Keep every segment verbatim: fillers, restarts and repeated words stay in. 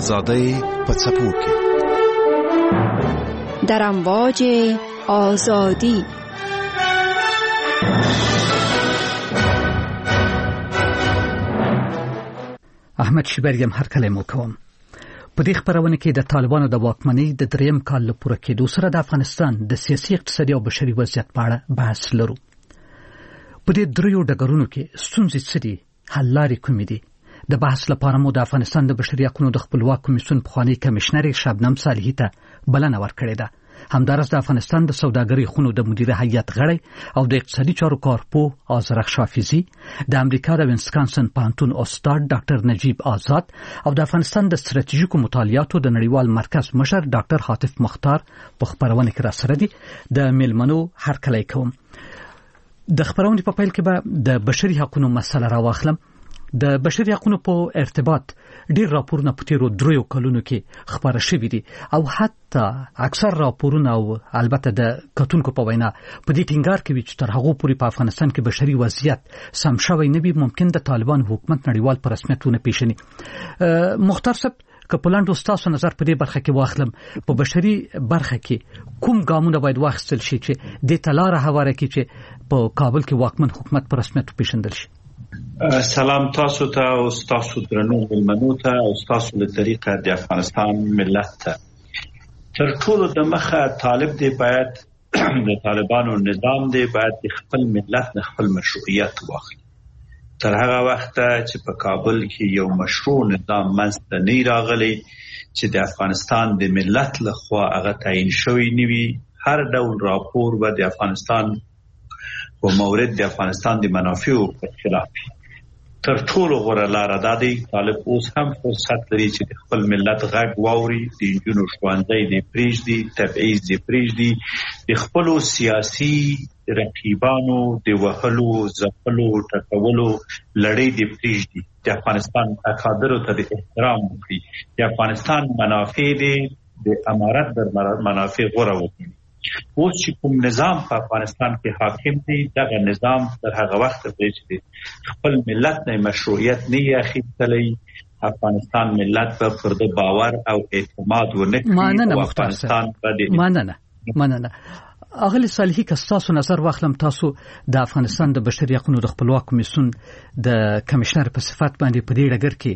آزادی په څپو کې در امواج آزادی. احمد شیبریم هر کله مو کوم. په دې خبرونه کې د طالبانو د واکمنۍ د دریم کال له پوره کېدو سره د افغانستان د سیاسي اقتصادي او بشري وضعیت په اړه بحث لرو. په دې دریو ډګرونو کې ستونزې څه دي؟ حل لارې کومې دي؟ د بحث لپاره مو د افغانستان د بشري حقوقو د خپلواک کمیسیون پخوانی کمشنر شبنم صالحي ته بلنه ورکړې ده. همدارس د افغانستان د سوداګرۍ خونو د مدیر هیئت غړی او د اقتصادي چارو کارپوه آذرخ شافیزی، د امریکا د وینسکانسن پوهنتون استاد ډاکټر نجیب آزاد او د افغانستان د ستراتیژیکو مطالعاتو د نړیوال مرکز مشر ډاکټر حاتف مختار په خبرونه کې را سره دي. د میلمنو هرکلی کوم. د خبرونې په پیل کې به د بشري حقوقو مسله راواخلم. د بشري حقوقو په ارتباط ډیر راپورونه په تیرو دریو کلونو کې خبره شوې دي او حتی اکثر راپورونه او البته د کتونکو په وینا په دې ټینګار کوي چې تر هغه پورې په افغانستان کې بشري وضعیت سم شوی نه وي، ممکن د طالبان حکومت نړیوال په رسمیتونه پیژني. مختار صاحب، که په لاندو ستاسو نظر په دې برخه کې واخلم، په بشري برخه کې کوم ګامونه باید واخیستل شي چې د تلاره هواره کې چې په کابل کې واکمن حکومت په رسمیت پیژندل شي؟ سلام تاسو ته او تاسو درنو ملمنو ته او تاسو له طریقه د افغانستان ملت ته. تر ټولو د مخه طالب دی باید د طالبانو نظام دی باید د خپل ملت نه خپل مشروعیت واخلي. تر هغه وخت چې په کابل کې یو مشروع نظام منځته نه راغلی چې د افغانستان د ملت لخوا هغه تعیین شوی نیوي، هر ډول راپور به د افغانستان و مورد د افغانستان د منافعو په خلاف. تر ټولو غوره لاره دا دی طالب اوس هم فرصت لري چې د خپل ملت غږ واوري، د نجونو ښوونځی دې پرېږدي، تبعیض دې پرېږدي، د خپلو سیاسي رقیبانو د وهلو ځپلو ټکولو لړۍ دې پرېږدي، د افغانستان اکادرو ته د احترام وکړي، د افغانستان منافع دې د امارت در منافع غوره وکړي. اوس چې کوم نظام په افغانستان کې حاکم دی، دغه نظام تر هغه وخت پورې چې خپل ملت نه مشروعیت نه یې اخیستلی، افغانستان ملت په پر د باور او اعتماد ونه کړي. مننه مختار صاحب. مننه مننه اغلی صالحي، که تاسو نظر واخلم، تاسو د افغانستان د بشري حقوقو د خپلواک کمیسیون د کمشنر په صفت باندې په دې ډګر کې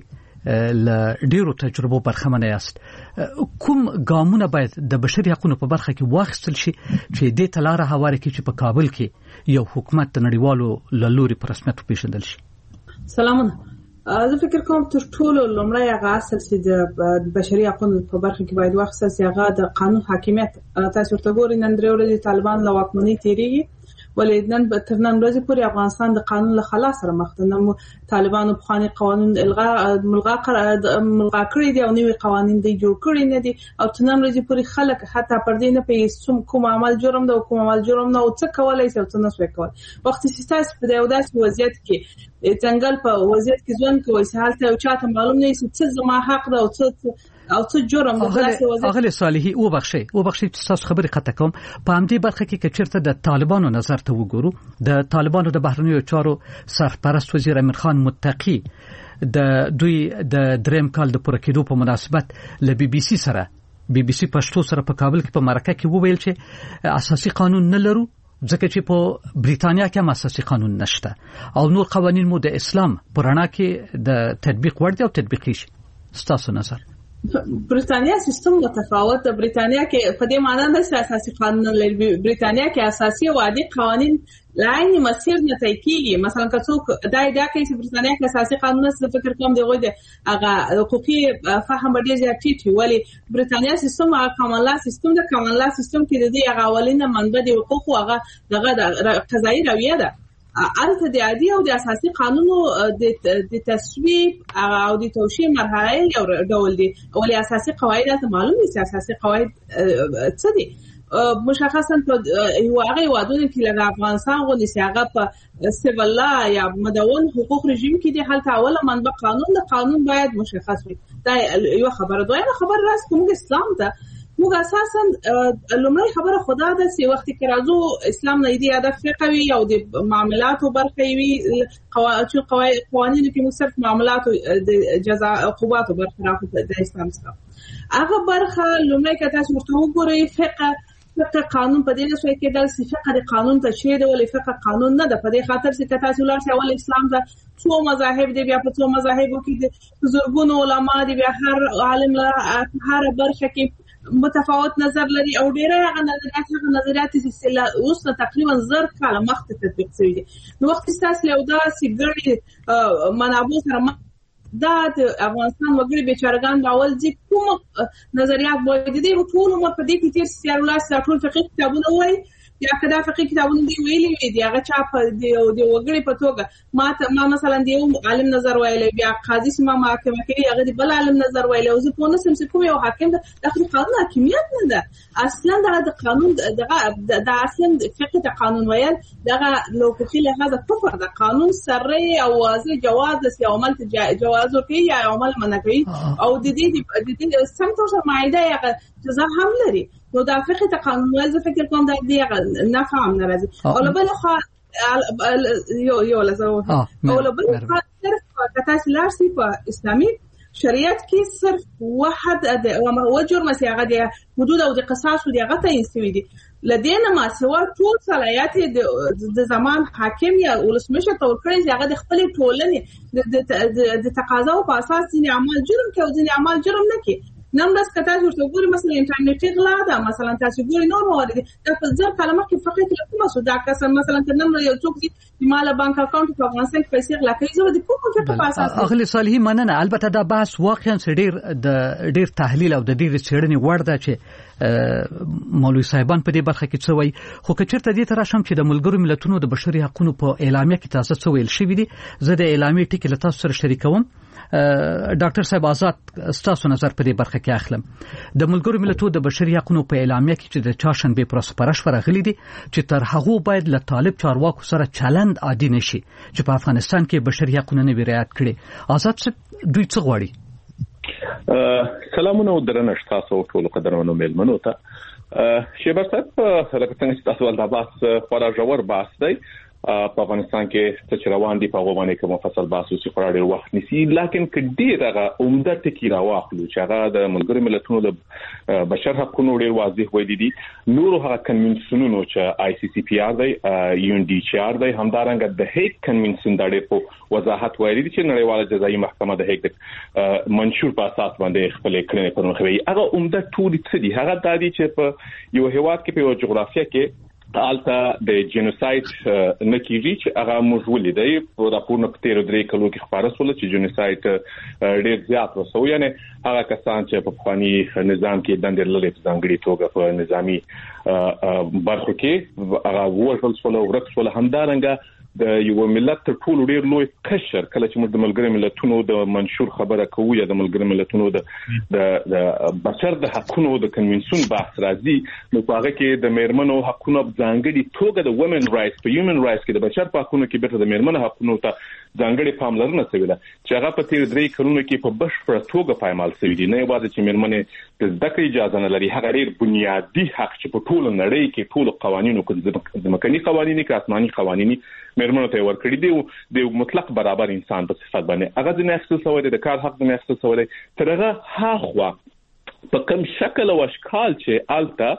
ل ډیرو تجربو برخمنه یاست. کوم ګامونه باید د بشري حقوقو په برخه کې واخیستل شي چې دې تلاره هواره کې چې په کابل کې یو حکومت د نړیوالو لوري په رسمیت پیژندل شي؟ سلامونه. زه فکر کوم تر ټولو لومړی هغه اصل چې د بشري حقوقو په برخه کې باید واخیستل شي هغه د قانون حاکمیت. تاسو ورته ګورئ نن درې ورځې طالبان له واکمنۍ تیریږي، ولې نن تر نن ورځې پورې افغانستان د قانون له خلا سره مخ دی. نو طالبانو پخواني قانون الغا ملغا ملغا کړی دي او نوي قوانين دي جوړ کړی نه دي، او تر نن ورځې پورې خلک حتی پر دې نه پیسوم کوم عمل جرم ده او کوم عمل جرم نه او څه کولای شي او څه نسوي کول. وخت چې تاسو په یو داسې وضعیت کې څنګه په وضعیت کې ځوان کوي چې حالت او چاته معلوم نه شي څه زما حق ده او څه او څه جرم ده. اغلی صالحي او بخشي او بخشي تاسو خبرې قطع کوم. په همدې برخه کې چیرته د طالبانو نظر ته وګورو، د طالبانو د بهرنیو چارو سرپرست وزیر امیر خان متقی د دوی د دریم کال د پوره کېدو په مناسبت ل بي بي سي سره بي بي سي پښتو سره په کابل کې په مرکه کې وویل چې اساسي قانون نه لرو، ځکه چې په بریتانیا کې هم اساسي قانون نشته او نور قوانین مو د اسلام په رڼا کې د تطبیق وړ دي او تطبیق شي. ستاسو نظر؟ بریتانیا سیستم متفاوت ده. بریتانیا کې په دې معنی نه چې اساسي قانون لري، بریتانیا کې اساسي او عادي قوانین لاینې مسیر نه طی کیږي. مثلا که څوک دا ادعا کوي چې بریتانیا کې اساسي قانون څه فکر کوم دی غوډه هغه حقوقي فهم ډیر زیات ټیټ وي، ولی بریتانیا سیستم هغه کامن لا سیستم ده. کامن لا سیستم کې د دې هغه اولینه منبع دی حقوق او هغه دغه قضایي رویه ده. البته د عادي او د اساسي قانونو د تصویب او د توشیح مرحله یو ډول دي، ولی اساسي قواعد ته معلوم دي چې اساسي قواعد څه دي. مشخصا په یو هغه وادونه کې لږ افغانستان غوډي سیاغه په سیول لا یا مدون حقوق رژیم کې دي. حالت اوله منبع قانون د قانون باید مشخص وي. دا یو خبره. دویمه خبره راست کوم اسلام ته موږ اساسا لومړی خبره خدا ده چې وخت کې راځو اسلام نه دی هدف فقهي او د معاملاتو برخه وي قواعد قوانین کې موږ صرف معاملات د جزاء عقوبات برخه راځي د اسلام سره هغه برخه لومړی کې تاسو ورته وګورئ فقه فقه قانون په دې څه کې د فقه د قانون ته شی دی ولې فقه قانون نه ده په دې خاطر چې تاسو ولر اول اسلام ته څو مذاهب دي بیا په څو مذاهبو کې د زرګونو علما دي بیا هر عالم له هر برخه کې متفاوت نظر لري او ډیره هغه نظریات هغه نظریات چې اوس تقریبا زر کاله مخکې تطبیق شوي دي نو وخت تاسو له دا سیګړي منابع سره دا د افغانستان وګړي بیچارهګان راول دي کوم نظریات وایي دي ټول عمر په دې کې تیر سیار الله سره ټول فقهي کتابونه وایي یا کدا فقهي کتابونه دی ویلي وي دی هغه چا په دی وګړي په توګه ما ما مثلا دی عالم نظر وایي بیا قاضي سم محکمه کې هغه دی بل عالم نظر وایي او زه په نسم چې کوم یو حاکم د قانون حاکمیت نه ده اصلا د قانون د د اصلا فقه د قانون وایي دغه لوکخي له هغه کفر د قانون سره او واضح جواز د عمل جواز کوي یا عمل منع کوي او د دې د دې سمته شمایده هغه جزا هم لري نو د فقه د قانون وایي زه فکر کوم دا دی نه فهم ناراضي او بل خو یو یو لزو او بل خو صرف کتاس لارسي په اسلامي شریعت کې صرف واحد او جرم سیاغه دي حدود او د قصاص او دغه ته انسوي دي لدينا ما سوا ټول صلاحيات د زمان حاکم یا ولسمشر تور کړی هغه د خپل ټولنې د تقاضا په اساس ځینې اعمال جرم کوي او ځینې اعمال جرم نه کوي نن بس کته ورته ګوري مثلا انټرنیټ غلا ده مثلا تاسو ګوري نور موارد د په ځر کلمه کې فقط له کومه سو دا کسان مثلا تنم یو څوک چې مال بانک اکاونټ په افغانستان کې پیسې غلا کوي زه د کومه فقط په اساس اغلی صالحي مننه البته دا بحث واقعا ډیر د ډیر تحلیل او د ډیر څېړنې وړ ده چې مولوی صاحبان په دې برخه کې څه وایي خو که چېرته دې ته راشم چې د ملګرو ملتونو د بشري حقوقو په اعلامیه کې تاسو څه ویل شوي دي زه د اعلامیې ټکي له تاسو سره شریکوم ډاکټر صاحب آزاد تاسو نظر په دې برخه کې اخلم د ملګرو ملتونو د بشري حقوقو په اعلامیه کې چې د چاشنبه پر سپارښت ورغلي دي چې تر هغه باید له طالب چارواکو سره چلند عادي نشي چې په افغانستان کې بشري حقوقو نه رعایت کړي آزاد څه دوی څه غواړي سلامونه درنښت تاسو ټول قدرمنو مېلمنو ته شیبر صاحب لکه څنګه چې تاسو ولدا بحث خورا ژور بحث دی په افغانستان کې څه روان دي په هغه باندې کوم مفصل بحث وسی خورا ډیر وخت نیسي لکه کډي دغه عمده ټکی راواخلو چې هغه د ملګرو ملتونو د بشر حقوقو ډیر واضح ویلي دي نور هغه کنونسیونونو چې آی سی سی پی آر دی یو ان ډي چې آر دی همدارنګه د هیګ کنونسیون د ډیر په وضاحت ویلي دي چې نړیواله جزایي محکمه د هیګ د منشور په اساس باندې خپل کړنې پرمخوي هغه عمده ټول څه دي هغه د دې چې په یو هیواد کې په یو جغرافیه کې الته د جنوساید نه کیږي چې هغه موږ ولیدای په راپورونو کې تیر درې کلو کې خبره شوه چې جنوساید ډېر زیات وسو یعنی هغه کسان چې په افغاني نظام کې دندې لري په ځانګړي توګه په نظامی برخو کې هغه وژل شول او ورک شول همدارنګه د یو ملت تر ټولو ډیر لوی قشر کله چې موږ د ملګرو ملتونو د منشور خبره کوو یا د ملګرو ملتونو د د بشر د حقوقو د کنونسیون بحث راځي نو په هغه کې د میرمنو حقوقو ځانګړي توګه د وومن رائټس په هیومن رائټس کې د بشر په حقوقو کې به د میرمنو حقوقو ته ځانګړي پاملرنه شوې ده چې هغه په تیر درې کلونو کې په بشپړه توګه پایمال شوې دي نه یوازې چې میرمنې د زده کړې اجازه نه لري هغه ډیر بنیادی حق چې په ټول نړۍ کې ټول قوانینو کې د مکني قوانینو کې آسماني قوانینو میرمنو ته ورکړي دي د مطلق برابر انسان په صفت باندې هغه د نفس سوال د کار حق د نفس سوال ترغه هاخوا په کوم شکل او اشکال چې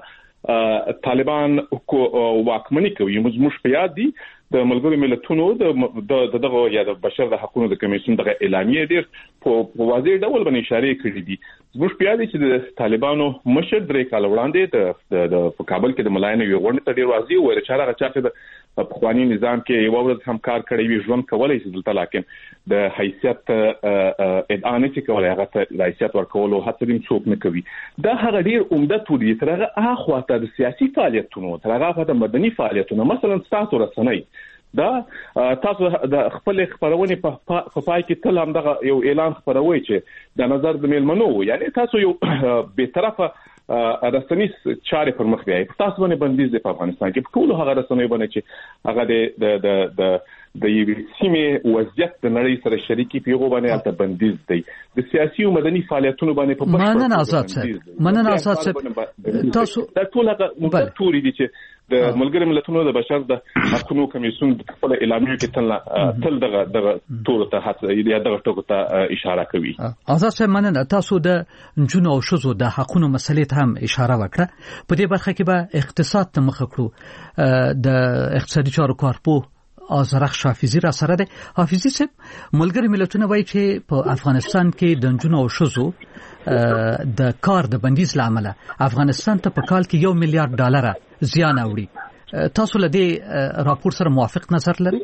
الته طالبان واکمني کوي موږ په یاد دي د ملګرو ملتونو د دغه یا د بشر د حقوقو د کمیسیون دغه اعلامیه ډیر په واضح ډول باندې اشاره کړې دي موږ په یاد دي چې د طالبانو مشر درې کال وړاندې د په کابل کې د ملاینو یو غونډه ډیر واضح و چې هغه چې د په قوانینی نظام کې یو ورځ هم کار کړی وي ژوند کولای شي دلته لکه د حیثیت ادعا نه کوي هغه ته حیثیت ورکول او هڅه دې څوک نه کوي دا هغه ډیر عمده توري ترغه اخواته د سیاسي فعالیتونو ترغه د مدني فعالیتونو مثلا تاسو رسنۍ دا تاسو د خپل خبرونه په پای کې تل هم دغه یو اعلان خبروي چې د نظر د میلمنو یعنی تاسو یو به طرفه رسنۍ چارې پر مخ بیاي تاسو باندې بندیز په افغانستان کې په ټول هغه رسنۍ باندې چې هغه د د د د یوې سیمې وضعیت د نړۍ سره شریکي پیغو باندې البته بندیز دی د سیاسي او مدني فعالیتونو باندې په بشپړ مننه آزاد صاحب مننه آزاد صاحب تاسو دا ټول هغه توري دي چې د ملګری ملتونو د بشر د حقوقو کمیسیون د خپل اعلامیه کې تل تل دغه دغه ټول ته هڅه یا دغه ټکو ته اشاره کوي. آزاد صاحب مننه تاسو د جنونو او شذو د حقوقو مسلې ته هم اشاره وکړه. په دې برخه کې به اقتصاد ته مخ کړو. د اقتصادي چارو کارپوه آزرخ حافظي را سره ده. حافظي صاحب ملګری ملتونه وایي چې په افغانستان کې د جنونو او شذو د کار د بندیز لامل افغانستان ته په کال کې یو میلیارډ ډالر زیان اوړي. تاسو له دې راپور سره موافق نظر لرئ؟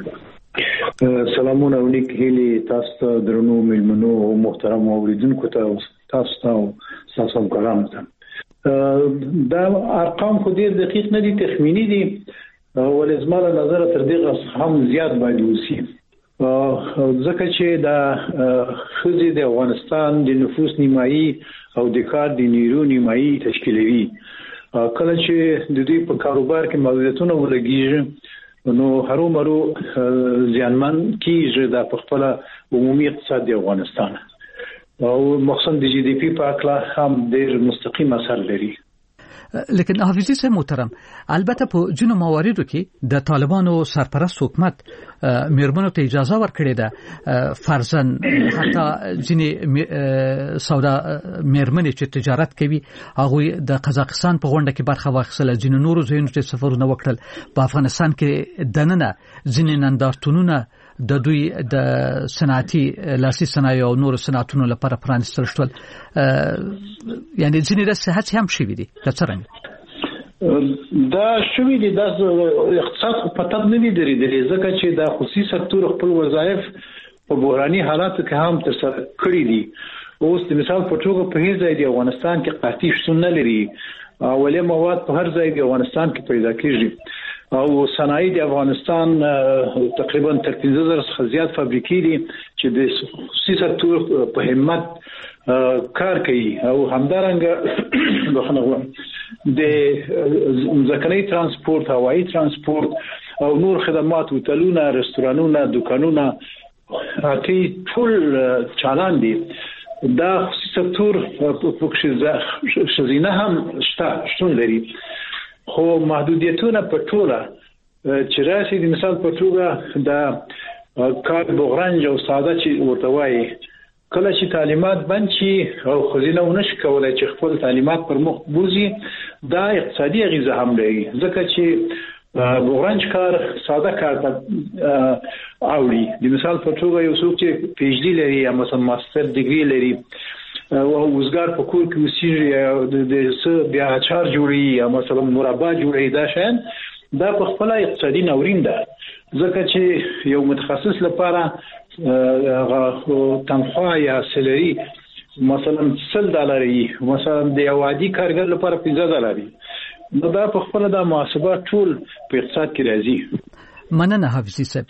سلامونه ولیک هلي تاسو درنو ملمنو او محترم اوریدونکو ته تاسو ته تاسو ګرام ته دا ارقام خو ډیر دقیق نه دي تخمینی دي ولې زموږ نظر تر دې هم زیات باید وسی ځکه چې دا خزي د افغانستان د نفوس نیمایي او د کار د نیرو نیمایي تشکیلوي. کله چې د دې په کاروبار کې محدودیتونه ولګیږي نو هرو مرو ځانمن کیږي د خپل عمومي اقتصاد د افغانستان او مخصوصا د جی ډي پی په اړه هم ډېر مستقیم اثر لري. لیکن حافظي صاحب محترم البته په جنو مواردو کې د طالبانو سرپرست حکومت میرمنو ته اجازه ورکړې ده فرضاً حتی ځینې سودا میرمنې چې تجارت کوي هغه د قزاقستان په غونډه کې برخه واخیستله ځینې نورو ځایونو ته سفرونه وکړل. په افغانستان کې دننه ځینې نندارتونونه د دوی د صنعتي لاسي صنایع او نورو صنعتونو لپاره پرانیستل شول. یعنی ځینې د صحت هم شوي دي څرنګه دا شوي دي د اقتصاد په تب نه دي درېدلي ځکه چې د خصوصي سکتور خپل وظایف په بحراني حالاتو کې هم ترسره کړي دي. اوس د مثال په توګه په هیڅ ځای د افغانستان کې قحطي شتون نه لري. اولي مواد په هر ځای د افغانستان کې پیدا کیږي او صنایع د افغانستان تقریبا تر پنځه زره څخه زیات فابریکې دي چې د خصوصي سکتور په همت کار کوي او همدارنګه بخنه د ځکهني ترانسپورت هوایي ترانسپورت او نور خدمات هوټلونه رستورانونه دکانونه هټي ټول چالان دي. دا خصوصي سکتور په کې شزینه هم شته شتون لري خو محدودیتونه په ټوله چې راشي د مثال په توګه د کار بغرنج او ساده چې ورته وایي کله چې تعلیمات بند شي او خزینه ونشي کولای چې خپل تعلیمات پر مخ بوزي دا اقتصادي غیزه هم لري ځکه چې بغرنج کار ساده کار ته اوړي. د مثال په توګه یو څوک چې پی ایچ ډي لري یا مثلا ماستر ډیګري لري او وزګار په کور کې وسیږي د څه بیا اچار جوړي یا مثلا مربا جوړي دا شین دا په خپل اقتصادي ناورین ده ځکه چې یو متخصص لپاره تنخواه یا سلری مثلا سل ډالري مثلا د یو عادي کارګر لپاره پنځه ډالري نو دا په خپل د محاسبات ټول په اقتصاد کې راځي. مننه حافظي صاحب.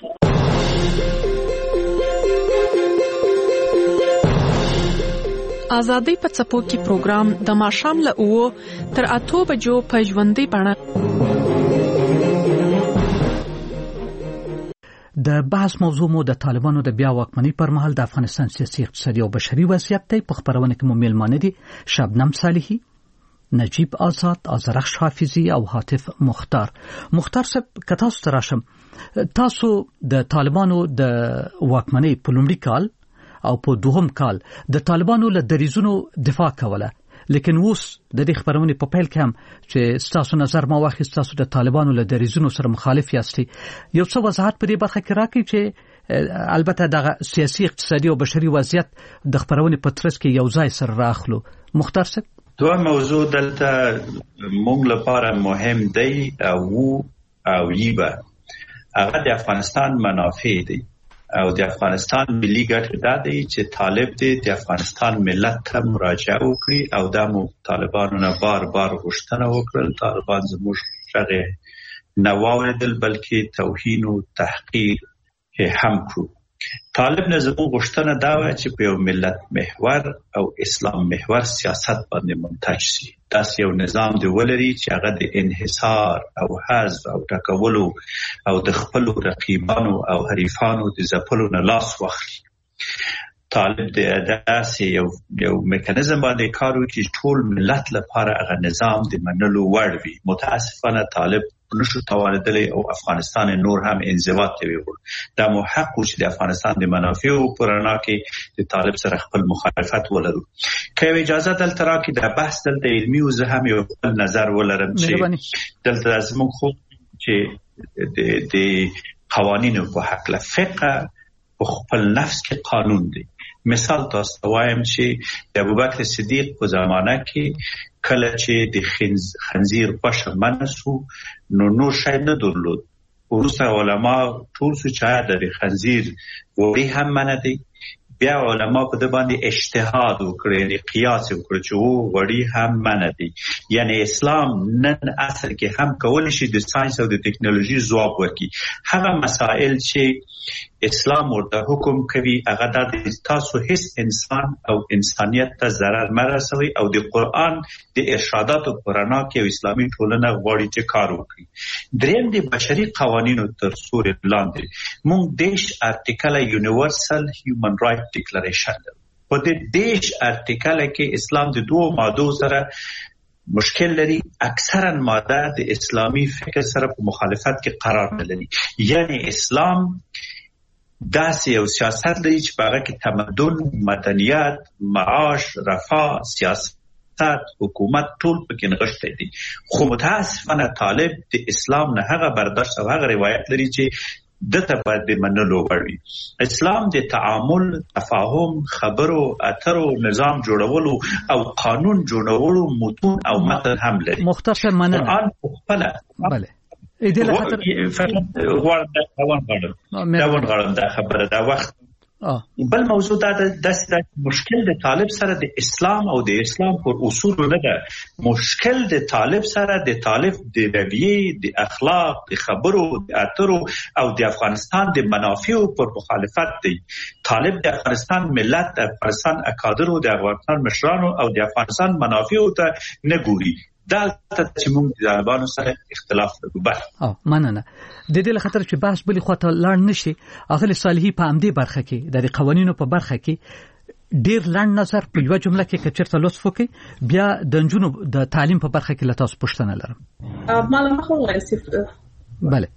آزادۍ په څپو کې پروګرام د ماښام له اوو تر اتو بجو په ژوندۍ بڼه د بحث موضوع مو د طالبانو د بیا واکمنۍ پر مهال د افغانستان سیاسي اقتصادي او بشري وضعیت دی. په خبرونه کې مو میلمانه دي شبنم صالحي، نجیب آزاد، آزرخ حافظي او حاتف مختار. مختار صاحب که تاسو ته راشم تاسو د طالبانو د واکمنۍ په لومړي کال او په دوهم کال د طالبانو له دریزونو دفاع کوله لیکن اوس د دې خبرونه په پیل کې هم چې تاسو نظر ما واخیست تاسو د طالبانو له دریزونو سره مخالف یاستئ. یو څه وضاحت په دې برخه کې راکړئ چې البته د سیاسي اقتصادي او بشري وضعیت د خبرونه په ترڅ کې یو ځای سره راخلو. مختار صاحب دوه موضوع دلته موږ لپاره مهم دی او او یبه هغه د افغانستان منافع دي او د افغانستان ملي ګټه دا دی چې طالب دی د افغانستان ملت ته مراجعه وکړي او د طالبانو نه بار بار غوښتنه وکړل طالبان زموږ شغه نه واوریدل بلکې توهین او تحقیر هم کړو. طالب نه زموږ غوښتنه دا وه چې په یو ملت محور او اسلام محور سیاست باندې منتج شي. داسې یو نظام دی ولري چې هغه د انحصار او حذف او ټکولو او د خپلو رقیبانو او حریفانو د ځپلو نه لاس واخلي. طالب د داسې یو یو میکانیزم باندې کار وکړي چې ټول ملت لپاره هغه نظام د منلو وړ وي. متاسفانه طالب نشو توانیدلی او افغانستان نور هم انزوا ته ویول. دا مو حق چې د افغانستان د منافعو پر رڼا کې د طالب سره خپل مخالفت ولرو. که اجازه دلته راکړي دا بحث دلته علمي او زه هم یو خپل نظر ولرم چې دلته زموږ خو چې د قوانینو په حق له فقه په خپل نفس کې قانون دی. مثال تاسو وایم چې د ابوبکر صدیق په زمانه کې کله چې د خنزیر غوښه منسو نو نور شی نه درلود. وروسته علما ټول څه چې د خنزیر وړي هم منه دي. بیا علما په د باندې اجتهاد وکړي، قیاس وکړي چې وو وړي هم منه دي. یعنی اسلام نن اصل کې هم کول شي د ساينس او د ټکنالوژي ځواب ورکړي. هغه مسائل چې اسلام ورته حکم کوي هغه د تاسو هیڅ انسان او انسانیت ته ضرر نه رسوي او د قرآن د ارشاداتو پرانا کې اسلامي ټولنه غواړي چې کار وکړي. دریم د بشري قوانینو تر سوري لاندې موږ دیش ارتیکل یونیورسل هیومن رائټ ډیکلریشن په دې دیش ارتیکل کې اسلام د دوه ماده سره مشکل لري. اکثرا ماده د اسلامي فکر سره په مخالفت کې قرار نه لري. یعنی اسلام داسې یو سیاست لري چې په هغه کې تمدن، مدنیت، معاش، رفاه، سیاست، حکومت ټول پکې نغښتي دي. خو متاسفانه طالب د اسلام نه هغه برداشت او هغه روایت لري چې دته باید د منلو وړ وي. اسلام د تعامل، تفاهم، خبرو اترو نظام جوړولو او قانون جوړولو متون او متن هم لري. مختصر مننه. قرآن خپل بله ایدې له خاطر فقط غواړم دا غواړم دا غواړم دا خبره دا وخت بل موضوع دا د مشکل د طالب سره د اسلام او د اسلام پر اصول نه ده. مشکل د طالب سره د طالب د رویه، د اخلاق، د خبرو، د اترو او د افغانستان د منافعو پر مخالفت دی. طالب د افغانستان ملت، د افغانستان اکادرو، د افغانستان مشرانو او د افغانستان منافعو ته نه ګوري. دا چې موږ د طالبانو سره اختلاف لرو. بله او مننه. د دې لخطر چې بحث بلی خواته لاړ نشي. اغلی صالحي په امدي برخه کې د قوانینو په برخه کې ډیر لاند نظر په یو جمله کې کچرته لطف وکي. بیا د جنونو د تعلیم په برخه کې لتاس پښتنه لرم. معلومه خو وایي. بله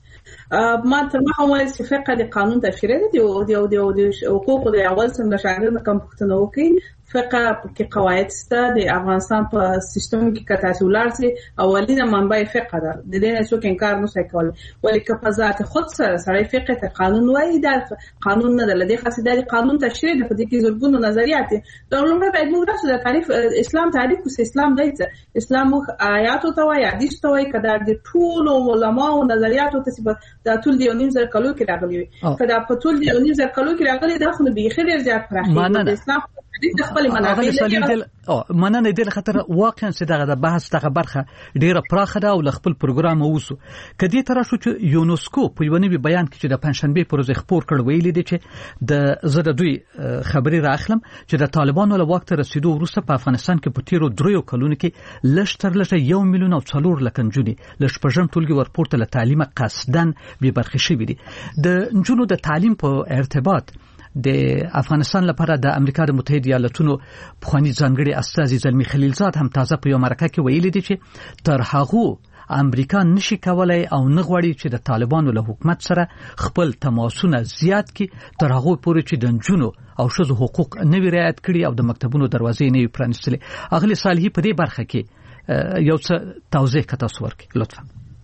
ما تر ما هم وایي چې فقه د قانون تفسیر دی او د حقوق د اول څنګه شاګرد کوم پښتنه وکي. فقه کې قواعد سته د افغانستان په سیستم کې کتاسولار سي اولینه منبع فقه ده. د دې نه څوک انکار نه کوي کول. ولی که په ذات خود سره سره فقه ته قانون وایي دا قانون نه ده. لدې خاصه د قانون تشریح د دې کې زرګونو نظریات د علومو باید موږ تاسو د تعریف اسلام تعریف کوم اسلام دی. اسلام آیات او توای حدیث توای کدا د ټول علماء او نظریات او تسبت د ټول دی نیم زر کلو کې راغلي وي. کدا په ټول دی نیم زر کلو کې راغلي دا خو به خیر زیات پراخي د اسلام د خپل منافع او مننه دې خطر واقعا چې دغه د بحث دغه برخه ډیره پراخه ده او خپل پروګرام اوسو. کدی تر شو چې یونسکو په یو نوی بیان کې چې د پنځشنبه پروژه خبر کړ ویلي دي چې د زړه دوی خبري راخلم چې د طالبانو له وخت رسیدو وروسته په افغانستان کې په تیرو دریو کلونو کې لشتر لشه یو میلیون او څلور لک نجونې لږ پژن ټولګي ورپورته له تعلیم قصدن به برخه شوې دي. د نجونو د تعلیم په ارتباط د افغانستان لپاره د امریکا د متحده ایالاتونو پخوانی ځانګړي استاذ زلمی خلیلزاد هم تازه په یو مرکه کې ویلي دي چې تر هغه امریکا نشي کولای او نه غواړي چې د طالبانو له حکومت سره خپل تماسونه زیات کړي تر هغه پورې چې د نجونو او ښځو حقوق نه وي رعایت کړي او د مکتبونو دروازې نه وي پرانیستلې. اغلی صالحي په دې برخه کې یو څه توضیح کته سور کې لطفا.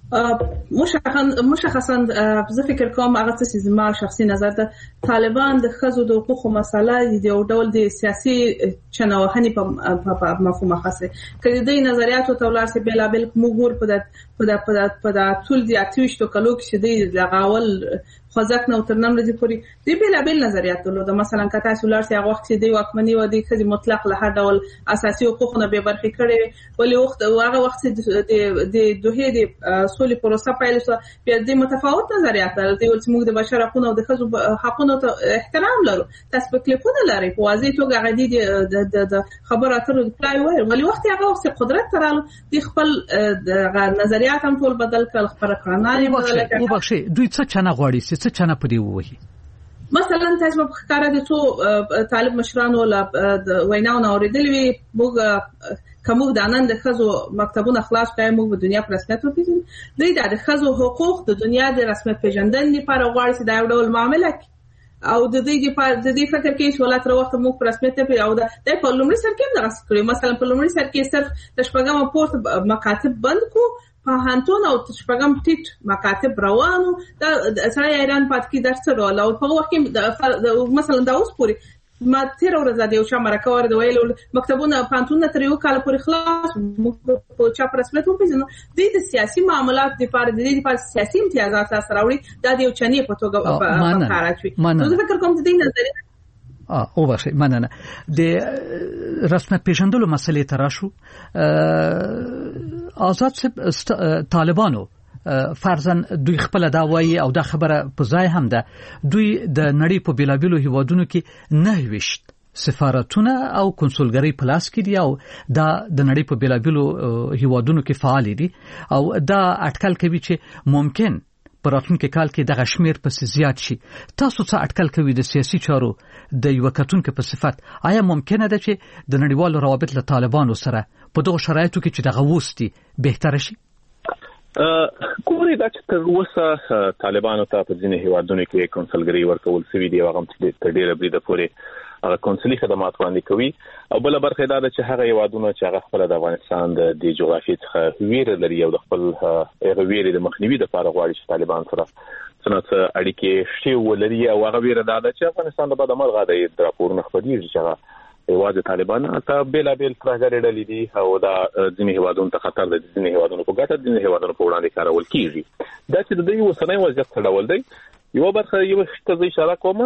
مشخصا مشخصا زه فکر کوم هغه څه چې ما شخصي نظر ده طالبان د ښځو د حقوقو مسله د یو ډول د سیاسي چنوهنې په مفهوم خاصه کړي د نظریاتو تولار سي بلا بل موږ په د په د په د ټول د اټويشتو کلو کې د لغاول خوځښت نو تر نن ورځې پورې د بیلابل نظریات درلود. مثلا که تاسو لاړ شئ هغه وخت چې د واکمنۍ و د ښځې مطلق له هر ډول اساسي حقوقونه بې برخې کړي ولې وخت هغه وخت چې د دوحې د سولې پروسه پیل شوه بیا د متفاوت نظریات لرل دی چې موږ د بشر حقوقو او د ښځو حقوقو ته احترام لرو. تاسو په کلیپونه لري په واضح توګه هغه د خبرو اترو د پلای وایي ولې وخت هغه وخت قدرت ترالو د خپل نظریات هم ټول بدل کړل خبره کړنه بدل کړه. وبخښئ دوی څه چانه غواړي څه چانه پدې وایي؟ مثلا تاسو په ښکارا د څو طالب مشرانو لا ویناونه اوریدلې وي موږ کوم د نن د خزو مکتبونه خلاص کړي موږ په دنیا پر رسمیت وپیژنو دوی د خزو حقوق د دنیا د رسمیت پیژندنې لپاره غواړي چې دا یو ډول معامله او د دې په د دې فکر کې چې ولات وروخت موږ پر رسمیت په او د په لومړي سر کې دغه کړی مثلا په لومړي سر کې صرف د شپږم پورت مکاتب بند کو په هانتون او شپږم ټیټ مکاتب روانو د سره ایران پات کې درس ورول او په وخت کې مثلا دا اوس پوری ما تیر ورځ د یو چا مرکه ور د ویلو مکتبونه پانتون تر یو کال پورې خلاص په چا پر رسمیت وپیژنو د سیاسي معاملات د پاره د دې په سیاسي امتیازات سره وړي دا د یو چنی په توګه په کار اچوي. نو فکر کوم د دې نظریه اه او باشه مننه د رسمیت پیژندلو مسلې تراشو آزاد طالبانو فرضاً دوی خپل دا وایي او دا خبره په ځای هم ده دوی د نړۍ په بیلابیلو هیوادونو کې نه ویشت سفارتونه او کنسولګری په لاس کې دي او دا د نړۍ په بیلابیلو هیوادونو کې فعال دي او دا اټکل کوي چې ممکن په راتلونکي کال کې د غشمیر په زیات شي. تاسو څه اټکل کوي د سیاسي چارو د یو کتونکو په صفت آیا ممکنه ده چې د نړیوالو روابط له طالبانو سره په دغه شرایطو کې چې دغه وستي بهتر شي؟ کومې دا چې تر اوسه طالبانو ته په ځینې هیوادونو کې کنسولګری ورکول شوی دی هغه تر ډیره بریده پورې هغه کنسولي خدمات وړاندې کوي او بل برخه دا ده چې هغه هیوادونو چې هغه خپل د افغانستان د جغرافیې څخه ویره لري او د خپل هغه ویره د مخنیوي لپاره غواړي چې طالبان سره څنګه اړیکې شي ولري او هغه ویره دا ده چې افغانستان د بده مرغه د راپورونو خبري چې هغه هیواد طالبان ته بیل بیل ترغړې ډلې دي او دا ځینې هیوادونو ته خطر ده ځینې هیوادونو په ګټه ځینې هیوادونو په وړاندې کارول کیږي. دا چې د دې وسنۍ وضعیت څه ډول دی یو برخه یو څه ځای اشاره کوم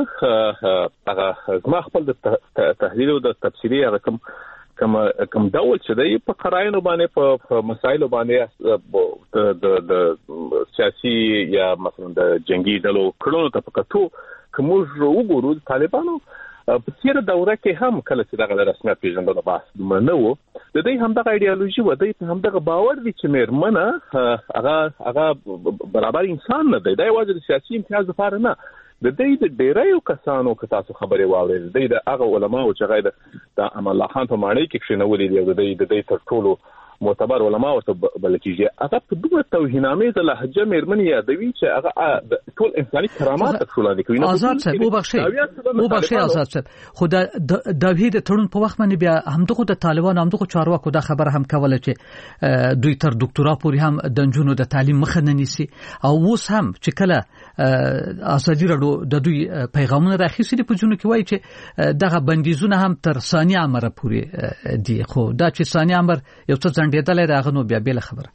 هغه زما خپل د تحلیل او د تفسیری هغه کوم کوم کوم ډول چې دی په قراینو باندې په مسایلو باندې د د سیاسي یا مثلا د جنگي ډلو کړنو ته پکاتو کوم وګورو طالبانو په تیر دوره کې هم کله چې دغه رسمیت پیژندنه بحث منو د دې هم دغه ایډیالوژي و د هم دغه باور دي چې مېرمنه هغه هغه برابر انسان نه دی دا یوازې د سیاسي امتیاز لپاره نه د دې د ډیرایو کسانو که تاسو خبرې واورئ د دې د هغه علماو چې غیده د امان الله خان په ماڼۍ کې کښینولې دي د دې د دې تر ټولو معتبر علماء ورته بل کېږي هغه په دوه توهینامې لهجه مېرمن یادوي چې هغه ټول انساني کرامات ټول دي کوي. آزاد صاحب وبخښئ وبخښئ آزاد صاحب خو د دوی د تړون په وخت باندې بیا همدغه د طالبان همدغه چارواکو د خبره هم کوله چې دوی تر ډاکټرا پورې هم د جنونو د تعلیم مخه نه نیسي او اوس هم چې کله ازادي راډیو د دوی پیغامونه راخیستي په جنونو کې وایي چې دغه بندیزونه هم تر ثانیه امر پورې دي خو دا چې ثانیه امر یو څه ډېدل راغ نو بیا بل خبره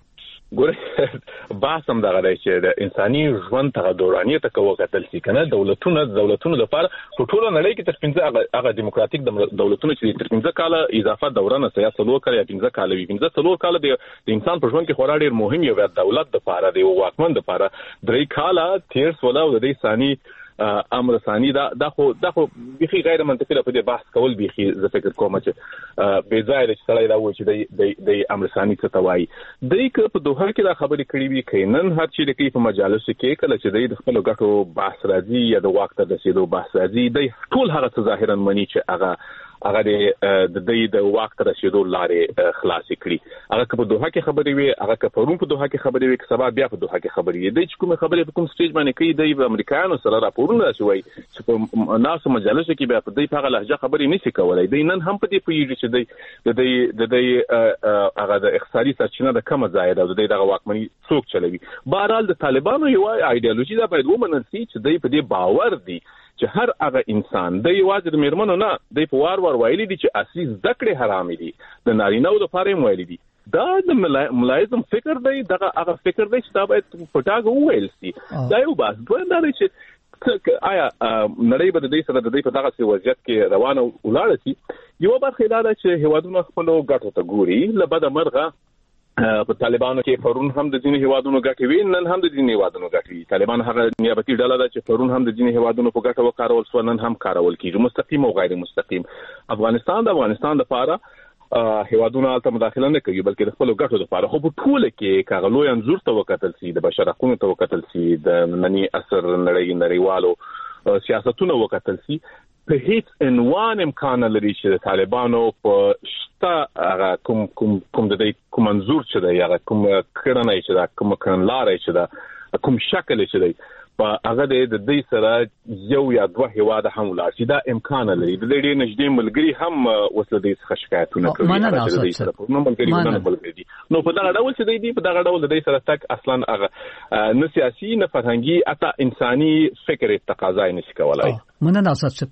ګوره باسم دغه دی چې د انساني ژوند ته دورانیه ته کوکتل سي کنه دولتونه دولتونه لپاره په ټوله نړۍ کې تر پنځه هغه دیموکراتیک دولتونه چې تر پنځه کال اضافه دورانه سیاست لو کړی پنځه کال وی پنځه څلور کال د انسان په ژوند کې خورا ډیر مهم یو دولت د لپاره دی او واکمن د لپاره درې کال تیر سولا د دې ثاني امر ثاني دا دا خو دا خو بيخي غیر منطقي په دې بحث کول بيخي زه فکر کوم چې بې ځای چې سړی دا و چې د د امر ثاني څه توای د یک په دوه کې دا خبرې کړې وي کینن هر چی د کې په مجالس کې کله چې د خپل غټو بحث راځي یا د وخت د رسیدو بحث راځي د ټول هغه څه ظاهرا مني چې هغه هغه د دې د وخت رسیدو لارې خلاص کړي هغه په دوه کې خبرې وي هغه په پرون په دوه کې خبرې وي سبا بیا په دوه کې خبرې وي د کوم خبرې په کوم سټیج باندې کوي د امریکایانو سره راپورونه شوی چې په ناسو مجالس کې بیا په دې په لهجه خبرې نشي کولای د نن هم په دې پیږي چې د دې د دې هغه د اقتصادي سرچینه د کم ځای ده د دې دغه واکمنۍ څوک چلوي بهرحال د طالبانو یو ایډیالوژي دا باید ومنل شي چې د په دې باور دي چې هر هغه انسان د یوازې د میرمنو نه د په وار وار ویلي دي چې اصلي ذکر حرام دي د نارینه‌و لپاره هم ویلي دي دا د ملایزم فکر دی دغه هغه فکر دی چې دا باید پټاګ وویل شي دا یو بس دوی دا چې آیا نړۍ به د دې سره د دې په دغه وضعیت کې روانه ولاړ شي؟ یو برخه دا ده چې هیوادونو خپل ګټو ته ګوري. لبد مرغه په طالبانو کې پرون هم د ځینې هیوادونو ګټې وي، نن هم د ځینې هیوادونو ګټې وي. طالبان هغه نیابتي ډله ده چې پرون هم د ځینې هیوادونو په ګټه وکارول شو، نن هم کارول کیږي، مستقیم او غیر مستقیم. افغانستان د افغانستان لپاره هیوادونو البته مداخله نه کوي، بلکې د خپل ګټو لپاره خو په ټوله کې کاغلوی انزور ته وکتل سي، د بشر حقوقو ته وکتل سي، د ننني عصر نړۍ نړیوالو سیاستونو وکتل سي، په هیڅ عنوان امکان لري چې د طالبانو په شته کوم کوم کوم د دې کوم منظور چې دی هغه کوم کړنه چې دا کوم کړنلارې چې دا کوم شکل چې دی په هغه د دې سره یو یا دوه هیواد هم ولاړ شي. دا امکان لري. د دې نږدې ملګری هم وسله دې څخه شکایتونه کوي. نو په دا ډول چې دی په دا ډول د دې سره تک اصلا هغه نه سیاسي نه فرهنګي اته انساني فکر تقاضا نشي کولای. مننه اساس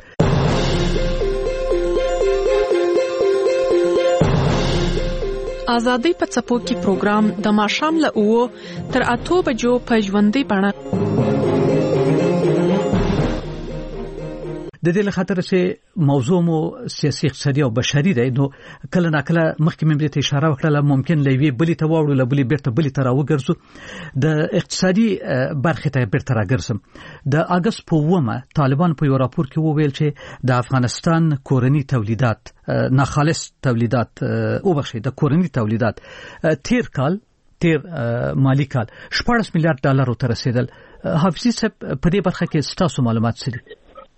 ازادي په څپو کې پروګرام د ماښام له اوو تر اته بجو په ژوندۍ بڼه. د دې لخاطر چې موضوع مو سیاسي اقتصادي او بشري دی، نو کله ناکله مخکې مې ته اشاره وکړه ممکن لوي بلی ته واوړو لبلی بیرته بلی ته راوګرځو. د اقتصادي برخه ته بیرته راګرځم. د اگست په ومه طالبان په یو راپور کې وویل چې د افغانستان کورني تولیدات ناخالص تولیدات او بخښي د کورني تولیدات تیر کال تیر مالی کال شپږ میلیارډ ډالر ته رسیدل. حافظي صاحب په دې برخه کې ستاسو معلومات څه دي؟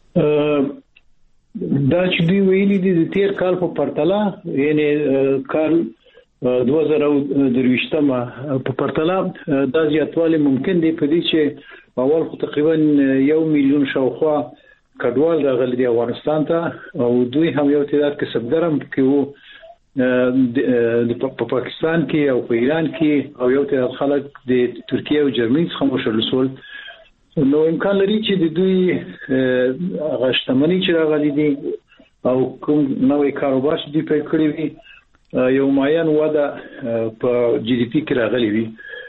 دا چې دوی ویلي دي د تیر کال په پرتله، یعنی کال دوه زره درویشتمه په پرتله دا زیاتوالی ممکن دی په دې چې اول خو تقریبا یو میلیون شاوخوا کډوال راغلي دي افغانستان ته، او دوی هم یو تعداد کسبګر هم کې وو په پاکستان کې او په ایران کې، او یو تعداد خلک د ترکیه او جرمني څخه مشرل شول. نو امکان لري چې د دوی غشتمنی چې راغلي دي او کوم نوې کاروبار چې دوی پیل کړی وي یو معین وده په جی ډي پی کې راغلي وي.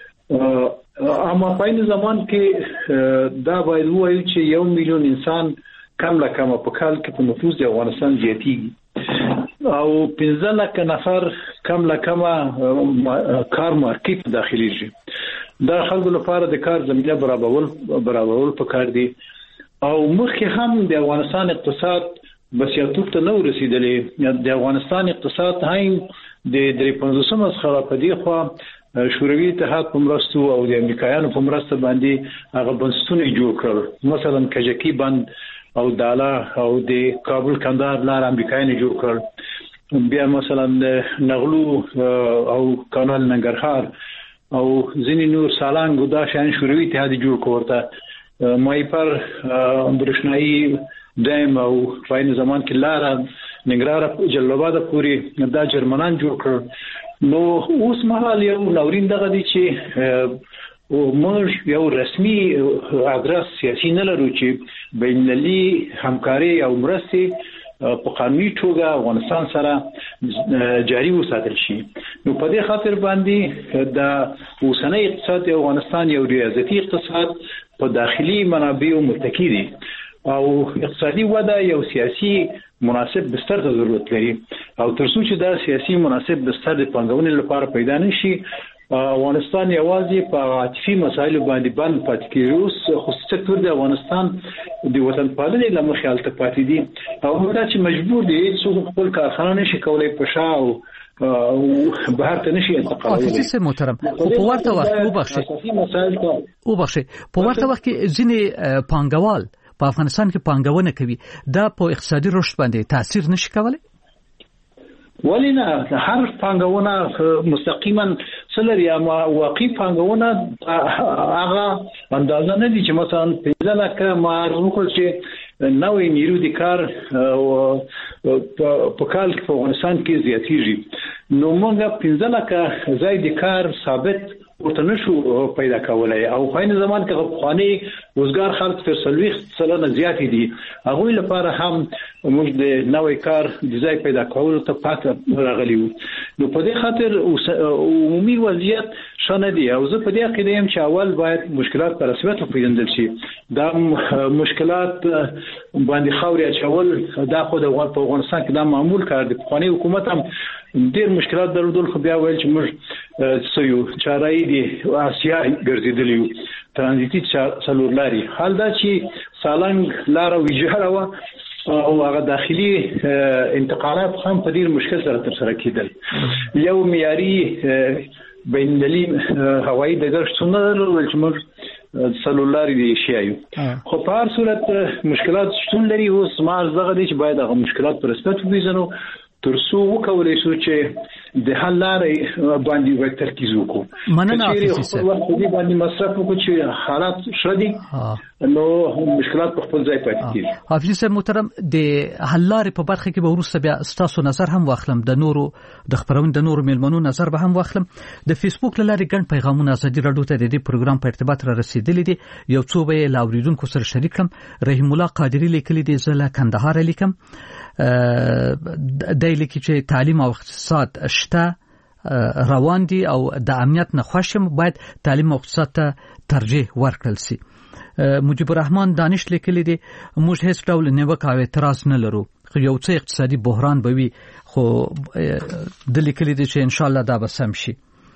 اما په این زمان کې دا باید وایي چې یو میلیون انسان کم لا کم په کال کې په نفوس د افغانستان زیاتیږي، او پنځه لک نفر کم لا کم کار مارکیټ داخليږي. دا خلکو لپاره د کار زمينه برابرول برابرول پکار دي، او مخکې هم د افغانستان اقتصاد بسیاتوب ته نو رسیدلې. د افغانستان اقتصاد هایم د درې پنځوسمه څخه په دی خو شوروي اتحاد په مرستو او د امریکایانو په مرسته باندې هغه بنسټونه جوړ کړل، مثلا کجکی بند او دالا او د کابل کندهار لار امریکایانو جوړ کړل. بیا مثلا نغلو او کانال ننګرهار او ځینې نور سالنګ دا شان شوروي اتحاد جوړ کوړه، مایپر برښنايي دایم او په زمان کې لار ننګرهار جلال پوری دا جرمنان جوړ کړ. نو اوس مهال یو نورین دغه دي چې موږ یو رسمي ادرس سیاسي نه لرو چې بینالمللي همکاري او مرستې په قانوني توګه افغانستان سره جاري وساتل شي. نو په دې خاطر باندې د اوسنۍ اقتصاد افغانستان یو ریاضتي اقتصاد په داخلي منابعو متکی دي، او اقتصادي وده یو سیاسي مناسب بستر ته ضرورت لري، او ترڅو چې دا سیاسي مناسب بستر د پنځونې لپاره پیدا نشي افغانستان یوازې په عاطفي مسایلو باندې باندې پاتې کیږي. اوس خصوصي سکتور د افغانستان د وطن پالنې لمخې حالت پاتې دي، او دا چې مجبور دي چې خپل کارخانه نشي کولای په شاو او بهر ته نشي انتقالولای. حافظ محترم په ورته وخت وبخښي وبخښي په ورته وخت کې ځینې پانګوال په افغانستان کې پانګونه کوي، دا په اقتصادي رشد باندې تاثیر نشي کولای؟ ولی نه، هر پانګونه مستقیما سلر یا واقعي پانګونه هغه اندازه نه دي چې مثلا پنځه لکه معرض وکړي چې نوې نیرو د کار په کال کې په افغانستان کې زیاتېږي. نو موږ پنځه لکه ځای د کار ثابت ورته نشو پیدا کولای، او په این زمان کې افغاني روزګار خلک تر څلوېښت سلنه زیات دي، هغه لپاره هم موږ د نوې کار د ځای پیدا کولو ته پاتې راغلي وو. نو په دې خاطر عمومي وضعیت شنه دي او زه په دې عقیده یم چې اول باید مشکلات په رسمیت وپېژندل شي. دا مشکلات باندې خاورې اچول دا خو د افغانستان کې دا معمول کار دی. پخوانی حکومت هم ډېر مشکلات درلودل خو بیا ویل چې موږ سيو چارای دي آسیا ګرځیدلی یو ترانزیتي څلور لاري. حال دا چې سالنګ لار ویجاړه و او هغه داخلي انتقالات هم په ډېر مشکل سره تر سره کېدل. یو معیاري بین المللي هوایي ډګر شتون نه درلود چې موږ څلور لاري دي شیایو. خو په هر صورت مشکلات شتون لري. اوس ما زغه دي چې باید هغه مشکلات پر رسمیت وپېژنو ترڅو وکولای شو چې د حل لارې باندې وکړو ترکیز وکړو. مننه افیسي سر وخت دې باندې مصرف وکړو چې حالات شدي نو مشکلات په خپل ځای پاتې کیږي. افیسي سر محترم د حل لارې په برخه کې به ورسره بیا ستاسو نظر هم واخلم، د نورو د خبرونو د نورو میلمنو نظر به هم واخلم. د فیسبوک لارې ګڼ پیغامونه ازادي رادیو ته د دې پروګرام په ارتباط را رسیدلي دي. یو څو به لاوریدونکو سره شریک کړم. رحیم الله قادری لیکلي دي زله کندهار لیکم د لیکي چې تعلیم او اقتصاد شته روان دي او د امنیت نه خوشم باید تعلیم او اقتصاد ته ترجیح ورکړل شي. مجيب الرحمن دانش لیکلی دي موږ هیڅ ډول نیوکه او اعتراض نه لرو، خو یو څه اقتصادي بحران به وي، خو د لیکلی دي چې ان شاء الله دا به سم شي.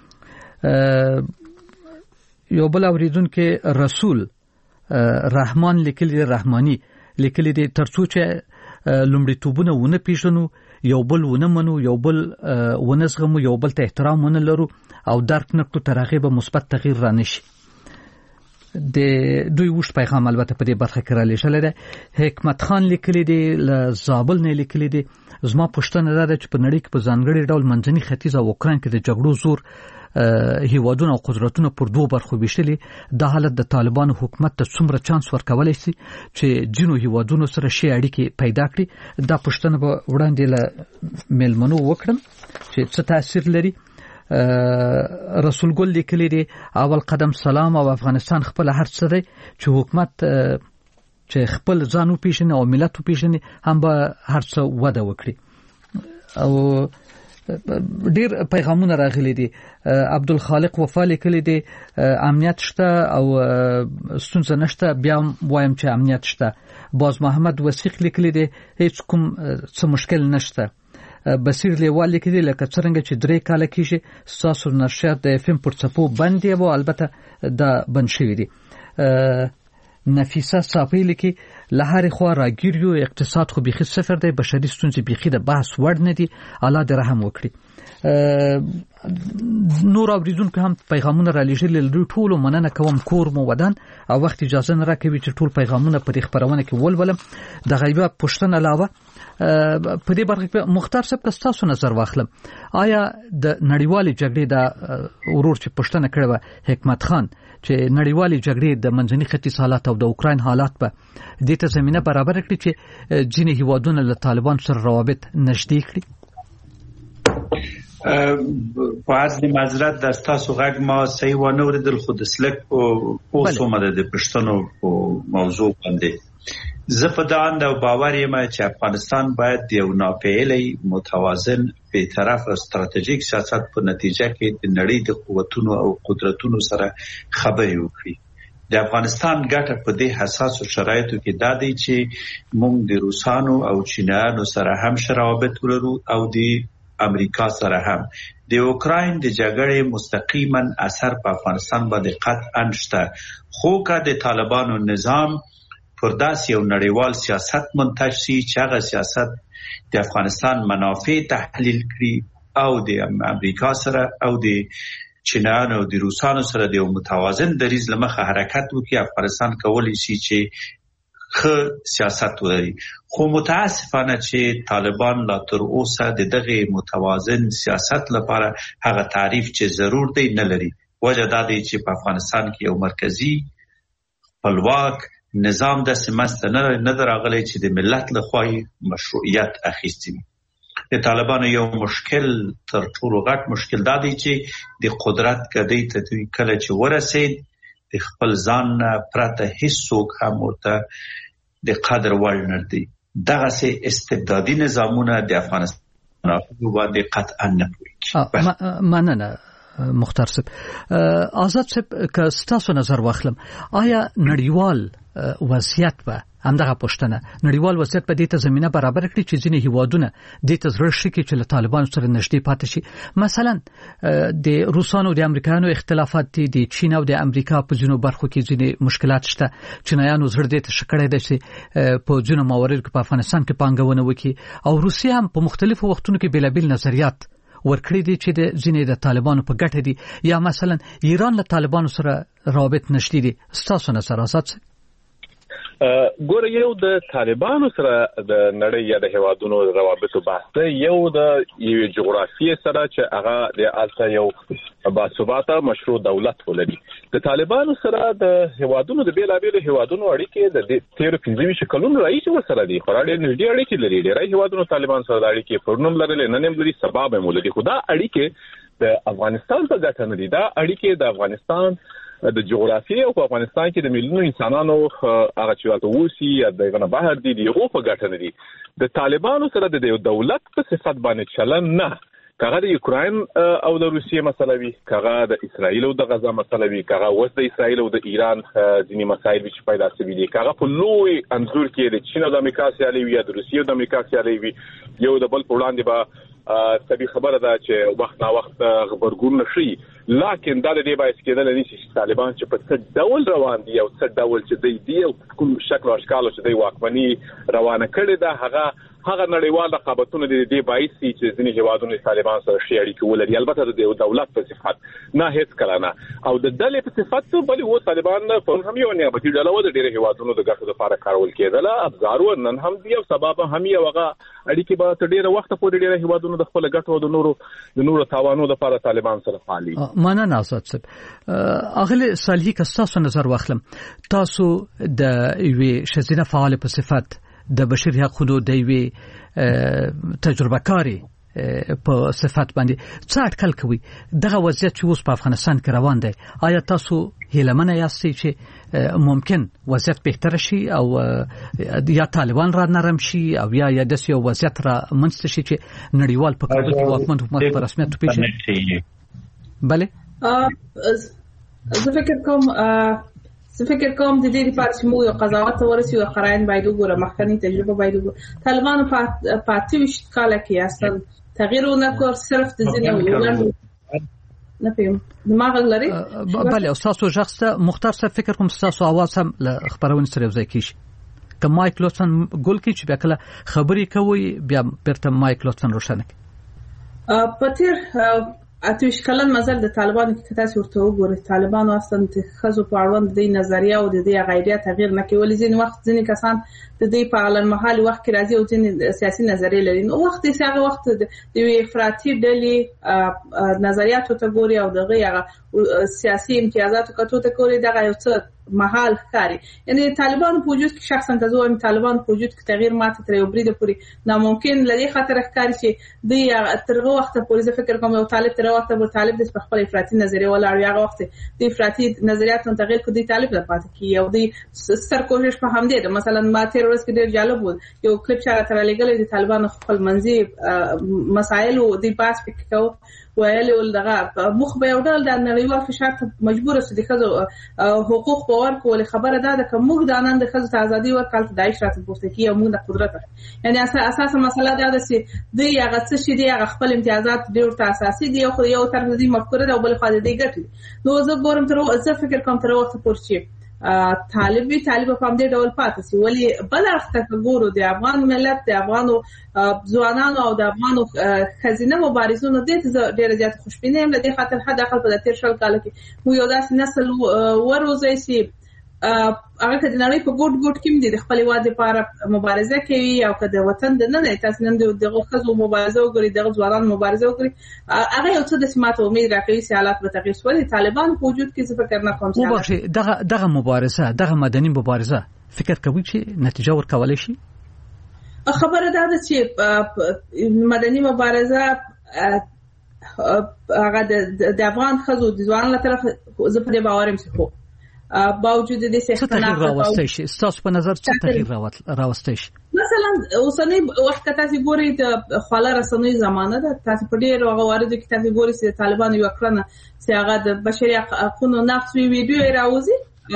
یو بل اوریدونکو رسول رحمان لیکلی دي رحماني لیکلی دي ترڅو چې لومړیتوبونه ونه پیژنو، یو بل ونه منو، یو بل ونه زغمو، یو بل ته احترام ونه لرو او درک نه کړو، تر هغې به مثبت تغییر رانشي. د دوی وشت پیغام البته په دې برخه کې را لېږلی دی. حکمت خان لیکلی دی له زابل نه لیکلی دی زما پوښتنه دا ده چې په نړۍ کې په ځانګړي ډول منځني ختیځ او اوکراین کې د جګړو زور هیوادونه او قدرتونه پر دوه برخو ویشلي. دا حالت د طالبانو حکومت ته څومره چانس ورکولی شي چې ځینو هیوادونو سره ښې اړیکې پیدا کړي؟ دا پوښتنه به وړاندې له میلمنو وکړم چې څه تاثیر لري. رسول ګل لیکلی دی اول قدم سلام او افغانستان خپل هر څه دی چې حکومت چې خپل ځان وپېژني او ملت وپېژني هم به هر څه وده وکړي. او ډیر پیغامونه راغلي دي. عبدالخالق وفا لیکلی دی امنیت شته او ستونزه نشته، بیا وایم چې امنیت شته. باز محمد وثیق لیکلی دی هیڅ کوم څه مشکل نشته. بصیر لیوال لیکلی لکه څنګه چې درې کاله کېږي ستاسو نشریات د اف ام پر څپو بند دی او البته دا بند شوي دي. نفیسه صافی لیکي له هرې خوا راګیریو اقتصاد خو بیخي صفر دی، بشري ستونزې بیخي د بحث وړ نه دي، الله دې رحم وکړي. نور اوریدونکو هم پیغامونه را لېږلي له دوی ټولو مننه کوم. کور مو ودان او وخت اجازه نه راکوي چې ټول پیغامونه په دې خپرونه کې ولولم. د غیبه پوښتنه علاوه په دې برخه کې مختار صاحب که ستاسو نظر واخلم، آیا د نړیوالې جګړې د ورور چې پوښتنه کړې وه حکمت خان چې نړیوالې جګړې د منځني ختیځ حالات او د اوکراین حالات به دې ته زمینه برابر کړي چې ځینې هیوادونه له طالبان سره روابط نږدې کړي؟ په عرض معذرت د تاسو غږ ما صحیح ونه اوریدل، خو د سلک په اوسمه د پښتنو په موضوع باندې زه په دا اند او باور یم چې افغانستان باید یو ناپېیلی متوازن بی‌طرف او ستراتیژیک سیاست په نتیجه کې د نړۍ د قوتونو او قدرتونو سره خبرې وکړي. د افغانستان ګټه په دې حساسو شرایطو کې دا دی چې موږ د روسانو او چینایانو سره هم شرابت ولرو او د امریکا سره هم. د اوکراین د جګړې مستقیما اثر په افغانستان باندې قطعا شته، خو که د طالبانو نظام پر داسې یو نړیوال سیاست منتج شي چې هغه سیاست د افغانستان منافع تحلیل کړي او د امریکا سره او د چینایانو او د روسانو سره د یو متوازن دریځ له مخې حرکت وکړي، افغانستان کولی شي چې ښه سیاست ولري. خو متاسفانه چې طالبان لا تر اوسه د دغه متوازن سیاست لپاره هغه تعریف چې ضرور دی نه لري. وجه دا دی چې په افغانستان کې یو مرکزی خپلواک نظام د سمست نه دراغلی چې د ملت لخوا مشروعیت اخیستی وي. د طالبانو یو مشکل تر ټولو غټ مشکل دا دی چې د قدرت کدی ته دوی کله چې ورسید د خپل ځان پرته هیڅوک هم ورته د قدر وړ نه دی. دغسې استبدادي نظامونه د افغانستان باندې قطعا نه پوهېږي. مننه مختار صاحب. آزاد صاحب که ستاسو نظر واخلم آیا نړیوال وضعیت به همدغه پښتنه نړیوال وضعیت په دې ته زمينه برابر کړي چې ځینې هیوادونه د تزرش کې چې له طالبانو سره نږدې پاتې شي؟ مثلا د روسانو د امریکایانو اختلافات دي، د چین او د امریکا په ځینو برخو کې ځینې مشکلات شته. چینایانو زړه دې ته شکړې ده چې په ځینو مواردو کې په افغانستان کې پانګونه وکړي، او روسیا هم په مختلفو وختونو کې بیلابیل نظریات ورکړي دي چې د ځینې د طالبانو په ګټه دي، یا مثلا ایران له طالبانو سره روابط نشته دي. ستاسو نظر آزاد؟ ګوره یو د طالبانو سره د نړۍ یا د هیوادونو روابطو بحث یو د یو جغرافیې سره چې هغه د الته یو باثباته مشروع دولت ولري. د طالبانو سره د هیوادونو د بیلابیلو هیوادونو اړیکې د تیر پنځه ویشت کلونو راځي ورسره دي، خو ډېر نږدې اړیکې لري. ډېر هیوادونو طالبان سره د اړیکې پرونم لري، نن هم لري، سبب هم لري. خو دا اړیکې د افغانستان په ګټه نه دي. دا اړیکې د افغانستان د جغرافیې او په افغانستان کې د میلیونونو انسانانو هغه چې واته وسی دغه نه بهر دي، یو په ګټه نه دي. د طالبانو سره د دولت په صفت باندې چلن نه، کغه د یوکرين او د روسیې مسله وی، کغه د اسرایل او د غزا مسله وی، کغه وس د اسرایل او د ایران ځینی مسایل چې پیدا شوي دي، کغه په لوی انزور کې د چین او د امریکا سیالي وی، د روسیې او د امریکا سیالي وی، یو د بل په وړاندې به طبي خبره ده چې وخت نا وخت خبرګون نشي. لکه دا د دې باعث کېدل نه چې طالبان چې په څه ډول روان دي او څه ډول چې دی دی او کوم شکل او اشکال چې دی واکمني روانه کړي ده، هغه هغه نړیوال رقابتونه د دې باعث چې ځینې هیوادونو طالبان سره شي اړیکې ولري. البته د دولت په صفت نه هیڅ کله نه، او د ډلې په صفت بل و طالبان په هم یو نیابتي ډله و د ډېر هیوادونو د ګټو لپاره کارول کېدل. ابزارو نن هم دی او سبب هم یو هغه اړیکې به تر ډېر وخت پورې ډېر هیوادونو د خپل ګټو او د نورو د نورو تاوانونو لپاره طالبان سره فعالي. مننه آزاد صاحب. اغلی صالحی که تاسو نظر واخلم، تاسو د یوې شزینه فعال په صفت د بشري حقوقو د یوې تجربه کاری په صفت باندې څه اټکل کوي دغه وضعیت چې اوس په افغانستان کې روان دی؟ آیا تاسو هیلمنه یاستئ چې ممکن وضعیت بهتر شي او یا طالبان را نرم شي او یا یا د یو وضعیت را منځته شي چې نړیوال په کابل کې واکمن حکومت په رسمیت وپیژني؟ بله زه فکر کوم زه فکر کوم د دې لپاره چې موږ یو قضاوت ورسیو، قرائن باید وګوره، مخکنی تجربه باید وګوره. طالبان په اته ویشت کال کې اصلا تغییر ونکړ، صرف د ځینې نه پیم دماغ لري. بله او تاسو شخص مختار صاحب فکر کوم تاسو आवाज هم له خبرونه سره یو ځای کیږي. که مایک لطفا ګول کی چې بیا کله خبرې کوي بیا پرته مایک لطفا روشنه کړئ. په تیر اتوش کلن مزل د طالبانو کې تاسو ورته وګورئ، طالبانو اصلا د خزو په اړوند د نظریه او د غیریا تغییر نه کوي. ځین وخت ځین کسان د دې په اړه محلي وخت کې راځي او ځین سیاسي نظریه لري. نو وخت یې هغه وخت د وی افراطي ډلې نظریاتو ته ګوري او دغه هغه سیاسي امتیازاتو کتو ته ګوري. دغه یو څه محل ښکاري. یعنی طالبان په وجود کې شخصا تاسو هم طالبان په وجود کې تغییر ماته تر یو بریده پورې ناممکن لري. خاطر ښکاري چې د ترغه وخت پورې زه فکر کوم یو طالب تر وخت په طالب د خپل افراطي نظریه ولاړ هغه وخت د افراطي نظریاتو تغییر کو دی طالب نه پاتې کی او د سر کوشش په هم دی. مثلا ما تیر ورځ کې ډیر جالب و یو کلیپ چې تر لګل د طالبان خپل منځي مسائل او د پاس پک کو ویل ول دغه مخ به یو ډول د نړیوال فشار ته مجبور اوسې د خزو حقوق باور کول. خبره ده د کوم د انند خزو ته ازادي ورکړل د دایښ راته پوښتنه کی او موږ د قدرت یعنی اساس مسله ده چې د هغه څه شي دی هغه خپل امتیازات ډیر ته اساسي دي خو یو طرف دې مفکوره ده او بل خوا دې ګټي. نو زه ګورم تر زه فکر کوم تر وخت پورې طالبي طالب په دې ډول پاتې سي. ولی بل اخته ګورو د افغان ملت د افغانو ځوانانو او د افغانو خزینه مبارزونو دې ډېر زیات خوشبینه هم د خاطر حد اقل په تیر شل کال کې مو یو داسې نسل وروزي سي هغه د نړۍ په ګوټ ګوټ کې د خپل واد لپاره مبارزه کوي او که د وطن د نه تاسو نن دغه خزو مبارزه وکړي دغه ځوانان مبارزه وکړي هغه یو څه د سمات امید راکوي چې حالات به تغیر شي. طالبان په وجود کې څه فکر نه کوم چې دغه دغه مبارزه دغه مدني مبارزه فکر کوي چې نتیجه ورکولای شي. خبره ده چې مدني مبارزه هغه د افغان خزو د ځوانانو طرف زه په دې باور یم چې باوجود د څه تغیر راوستي شي تاسو په نظر څه تغیر راوستي شي مثلا اوسنی وخت کې تاسو ګورئ د خواله رسنۍ زمانه ده تاسو په ډیر وغوړو کې تاسو ګورئ چې طالبان یو کړنه چې هغه د بشري حقوقو نقض ویډیو راوځي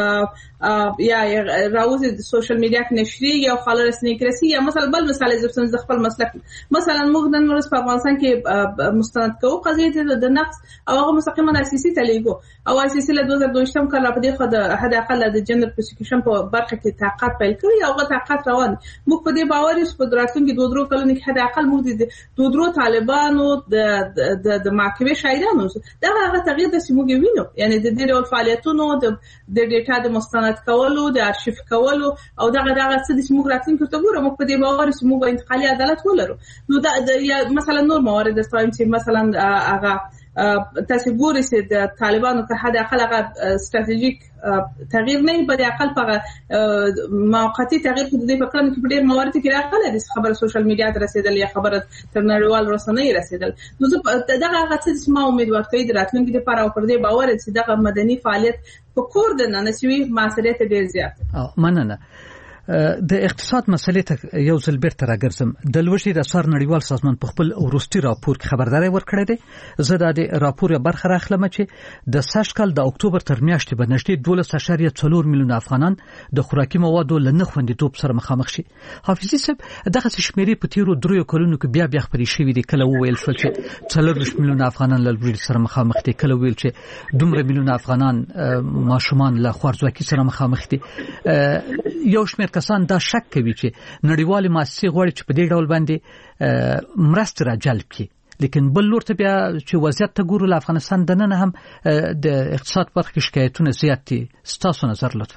یا راوځي د سوشل میډیا کې نشري یا خواله رسنۍ کرسي یا مثلا بل مثال زفتن ز خپل مسلک مثلا موږ نن ورځ په افغانستان کې مستند کوو قضیه د نقض او هغه مستقیما اساسي تلیګو او اساسي له دوه هزار دوه کال په دې خو د حد اقل د جندر پروسیکیوشن په برخه کې تحقیقات پیل کړی او هغه تحقیقات روان موږ په دې باور یو په دراتونکو دوه درو کلونو کې حد اقل موږ د دوه درو طالبانو د د محکمې شاهدانو دا هغه تغییر د سیمو کې وینو یعنی د دې ډول فعالیتونو د د ډیټا د مستند کولو د ارشیف کولو او دغه دغه څه د سیمو راتلونکو ته ګورو موږ په دې باور چې موږ انتقالي عدالت ولرو نو دا مثلا نور موارد استایم چې مثلا هغه تاسو ګورئ چې د طالبانو په حد اقل هغه استراتیژیک تغییر نه په دې اقل په موقتی تغییر په دې فکرانو کې په ډېر موارد کې راغله د خبره سوشل میډیا ته رسیدل یا خبره تر نړیوال رسنۍ رسیدل نو دغه هغه څه ما امیدوار کوي د راتلونکي لپاره او پر دې باور چې دغه مدني فعالیت په کور د ننسوي مسؤلیت ډېر زیات مننه د اقتصاد مسلې ته یو ځل بیرته راګرځم د لوړې د اسعار نړیوال سازمان په خپل وروستي راپور کې خبرداري ورکړې ده زه د راپور برخه راخلم چې د سږ کال د اکتوبر تر میاشتې به نږدې دولس اعشاریه څلور میلیون افغانان د خوراکي موادو له نه خوندیتوب سره مخامخ شي حافظي صاحب دغه شمیرې په تیرو دریو کلونو کې بیا بیا خبرې شوې دي کله وویل شو چې څلور میلیون افغانان له لوړې سره مخامخ دي کله ویل چې دومره میلیون افغانان ماشومان له خوارځواکۍ سره مخامخ دي یو شمېر کسان دا شک کوي چې نړیوال مؤسسې غواړي چې په دې ډول باندې مرسته را جلب کړي لیکن بل لور ته بیا چې وضعیت ته ګورو له افغانستان د نن هم د اقتصاد برخه کې شکایتونه زیات دي ستاسو نظر لطفا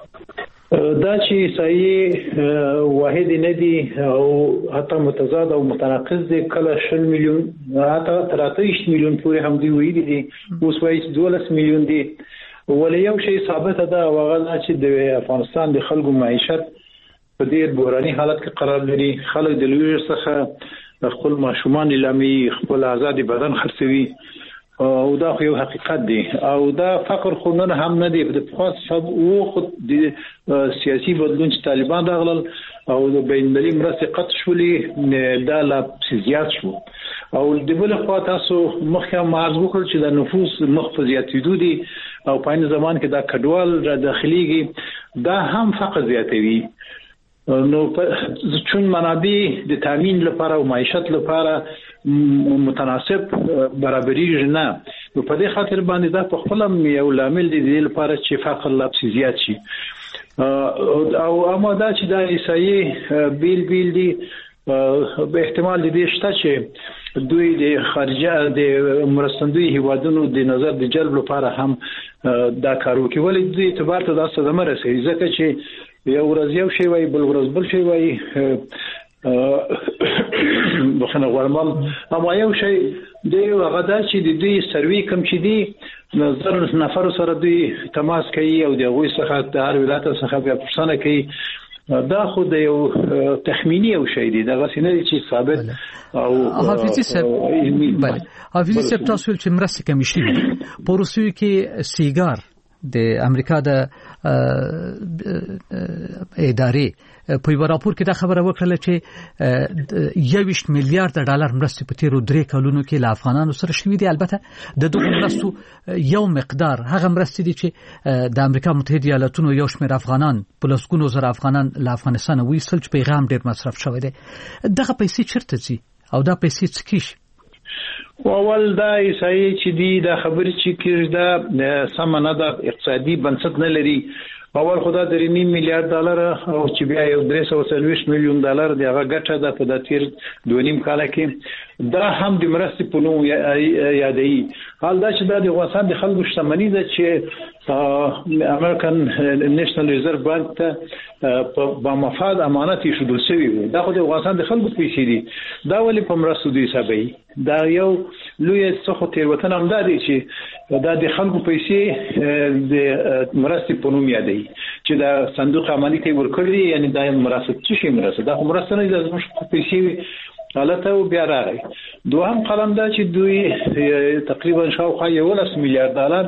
دا چې صحیح واحد نه دي او حتی متضاد او متناقض دي کله شل میلیون حتی تر اتهشت میلیون پورې هم دی ویلي دي اوس وایي دولس میلیون دي ولې یو شی ثابت ده هغه چې د افغانستان د خلکو معیشت په دې بحراني حالت کې قرار لري خلک د لوی څخه خپل ماشومان لامي خپل آزادي بدن خرڅوي او دا خو یو حقیقت دی او دا فقر خو نه هم نه دی د خاص سب او خود د سیاسي بدلون چې طالبان راغلل او د بین المللي مرستې قطع شولې دا لا زیات شو او د بل خوا تاسو مخکې معرض وکړ چې د نفوس مخ په زیاتېدو دي او په این زمان کې دا کډوال را داخليږي دا هم فقر زیاتوي نو چون منابع د تامین لپاره او معیشت لپاره متناسب برابرۍ نه نو په دې خاطر باندې دا په خپل یو لامل دی لپاره چې فقر لا زیات شي او اما دا چې دا عیسائی بیل بیل دی به احتمال دي شته چې دوی د خارجه د مرستندوی هیوادونو د نظر د جلب لپاره هم دا کار وکړي ولې دوی اعتبار ته دا صدمه رسېږي ځکه چې یو ورځ یو شی وای بل ورځ بل شی وای بخنه ورمل اما یو شی دی هغه دا چې د دوی سروي کم چې دی نظر نفر سره دوی تماس کوي او د غوي څخه د هر ولایت څخه بیا پرسنه کوي دا خو د یو تخمینی او شی دی دا غسینه چې ثابت او حافظي صاحب بله حافظي صاحب تاسو چې مرسته کمی شي په روسیې کې سیګار د امریکا د ادارې په یو راپور کې دا خبره وکړه چې یویشت میلیارډ ډالر مرستې په تیرو درې کلونو کې له افغانانو سره شوې دي البته د دغه مرستو یو مقدار هغه مرستې دي چې د امریکا متحده ایالاتونو یو شمېر افغانان په لسګونو زره افغانان له افغانستان وایستل چې پیغام ډېر مصرف شوی دی دغه پیسې چیرته ځي او دا پیسې څه کیږي اول دا عیسائی چې دی دا خبرې چې کېږي دا سم نه دا اقتصادي بنسټ نه لري اول خدا د نیم میلیارډ ډالر او چې بیا یو درې سوه څلوېښت میلیون ډالر دی هغه ګټه ده په د تیر دوه نیم کال کې دا هم د مرستې په نوم یادوي حال دا چې دا د افغانستان د خلکو شتمني ده چې امریکن نېشنل ریزرو بانک ته په مفاد امانت ایښودل شوی وي دا خو د افغانستان د خلکو پیسې دي دا ولې په مرستو دی حسابي دا یو لوی څه تیروتنه هم ده چې دا د خلکو پیسې د مرستې په نوم یادوي چې دا صندوق امنیت ورکړي یعنی دا مرسته څه شي مرسته دا مرسته نه ده زموږ پیسې حالته بیا راغی دوهم قلم دا چې دوی تقریبا شاوخوا یولس میلیارډ ډالر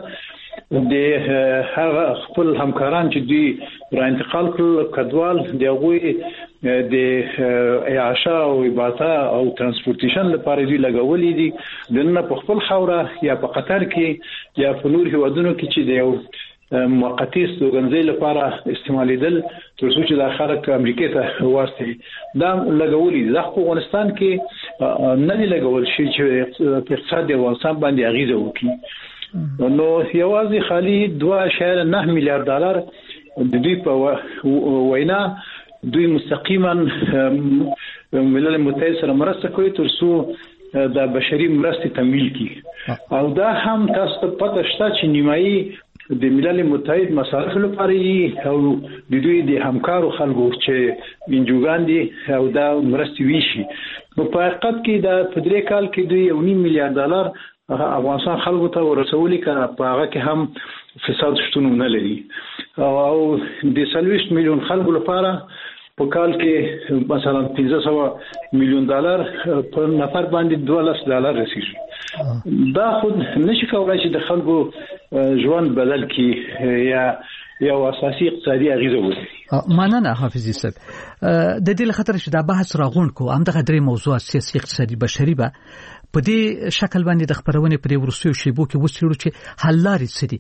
د هغه خپل همکاران چې دوی را انتقال کړل کډوال د غوي د اعاشه او اباته او ترانسپورتیشن لپاره دوی لګولې دي دنه په خپل خوره یا په قطر کې یا په نور هیوادونو کې چې د موقتی استوګنځي لپاره استعمالیدل تر څو چې د خلک امریکا ته واسطي دا لګولې د افغانستان کې نه لګول شي چې اقتصاد د افغانستان باندې اغیزه وکړي نو یوازې خالي دوه اعشاریه نه میلیارډ ډالر د دوی په وینا دوی مستقیما ملل متحد سره مرسته کوي تر څو د بشري مرستې تمویل کړي او دا هم تاسو ته پته شته چې نیمایي د ملل متحد مصارف لپاره او د دوی د همکارو خلکو چې انجوګان دي او دا مرستې ویشي نو په حقیقت کې دا په درې کال کې دوی یو نیم میلیارډ ډالر افغانستان خلکو ته ورسولي کنه په هغه کې هم فساد شتون نه لري او د سلويش میلیون خلکو لپاره په کال کې مثلا پنځه سوه میلیون ډالر په نفر باندې دوه ډالر رسیږي دا خود نشي کولای چې د خلکو ژوند بدل کړي یا یو اساسي اقتصادي اغیزه ولري مننه حافظي صاحب د دې لخطر چې دا بحث راغون کو هم د غدري موضوع سیاسي اقتصادي بشري به په دې شکل باندې د خبرونه پرې ورسوي شیبو کې وسیړو چې حل لاري سدي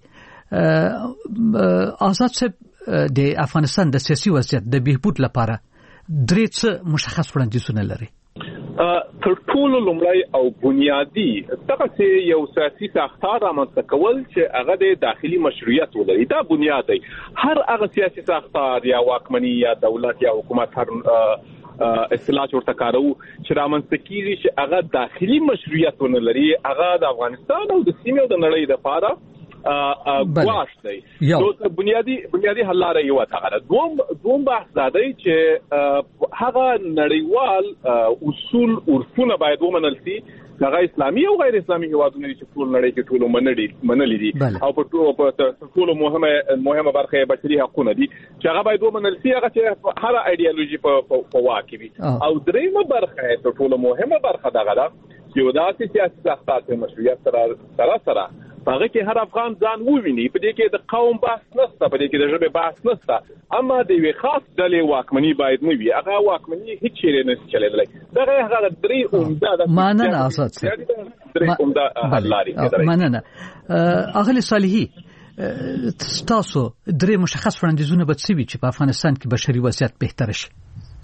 آزاد صاحب د افغانستان د سیاسي وضعیت د بهبود لپاره درې څه مشخص وړاندیزونه لري تر ټولو لومړی او بنیادی دغه یو سیاسي ساختار رامنځته کول چې هغه د داخلي مشروعیت ولري دا بنیاد دی هر هغه سیاسي ساختار یا واکمني یا دولت یا حکومت هر اصطلاح ورته کارو چې رامنځته کیږي چې هغه داخلي مشروعیت ولري هغه د افغانستان او د سیمې او د نړۍ لپاره ګواښ دی نو بنیادی بنیادی حل لاره یو تا دوم دوم بحث دا دی چې هغه نړیوال اصول عرفونه باید ومنل شي هغه اسلامي او غیر اسلامي هیوادونه چې ټول نړۍ کې ټول منلي منلي دي او په ټول مهمه مهمه برخه بشري حقوقونه دي چې هغه باید ومنل شي هغه چې هر ایدئولوژي په واقع وي او دریمه برخه ته ټول مهمه برخه دغه ده چې وداسي سیاسي ساختار مشروعیت سره سره سره هغه کې هر افغان ځان وویني په دې کې د قوم بحث نشته په دې کې د ژبې بحث نشته اما د یو خاص ډلې واکمني باید نه وي هغه واکمني هیڅ چیرې نه چلېدلی دغه هغه درې عمده د مننه آزاد صاحب درې عمده حل لارې مننه اغلی صالحي تاسو درې مشخص وړاندیزونه به څه وي چې په افغانستان کې بشري وضعیت بهتر شي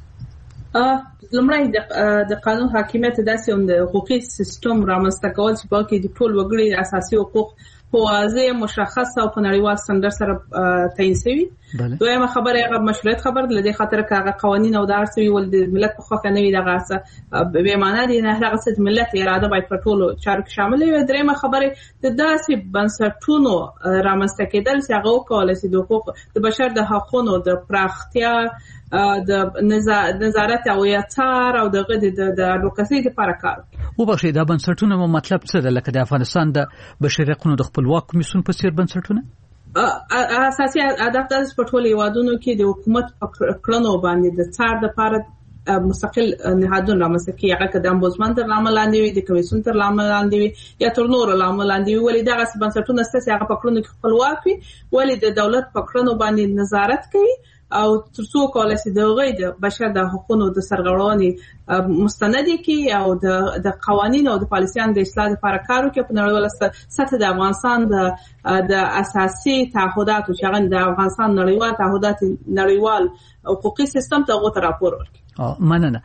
لمړی د قانون حاکمیت داسې هم د حقوقي سیستم رامنځته کول چې په کې د ټول وګړي اساسي حقوق په واضح مشخص او په نړیوال ستاندر سره تعین شوی دویمه خبره هغه مشروعیت خبر د دې خاطر کاغه قوانين او د ارسوي ول د ملت په خوخه نه وي دغه څه به معنی دي نه هغه څه ملت اراده باید په ټولو چارو کې شامل وي دریمه خبره د داسې بنسټونو رامنځته کېدل چې هغه کولای شي د حقوق د بشر د حقوقو د پراختیا د نظارت او یاتار او د غد د اډوکاسي لپاره کار وبخښئ دا بنسټونه مطلب څه ده لکه د افغانستان د بشري حقوقو د خپلواک کمیسیون په څیر بنسټونه اساسي هدف د پټولي وادونو کې د حکومت کړنو باندې د څار د لپاره مستقل نهادونه رامنځته کیږي هغه د امبوزمن تر لامل لاندې وي د کمیسیون تر لامل لاندې وي یا تر نور لامل لاندې وي ولې دغه بنسټونه ستاسو هغه پکړنو کې خپلواک وي ولې د دولت پکړنو باندې نظارت کوي او ترڅو کولای شي د غوی د بشر د حقوقو د سرغړونې مستند کی او د د قوانینو او د پالیسیانو د اصلاح لپاره کار وکړي په نړیواله سطح د افغانستان د د اساسي تعهدات او شغل د افغانستان نړیوال تعهدات نړیوال حقوقي سیستم ته غوته راپور ورکړي مننه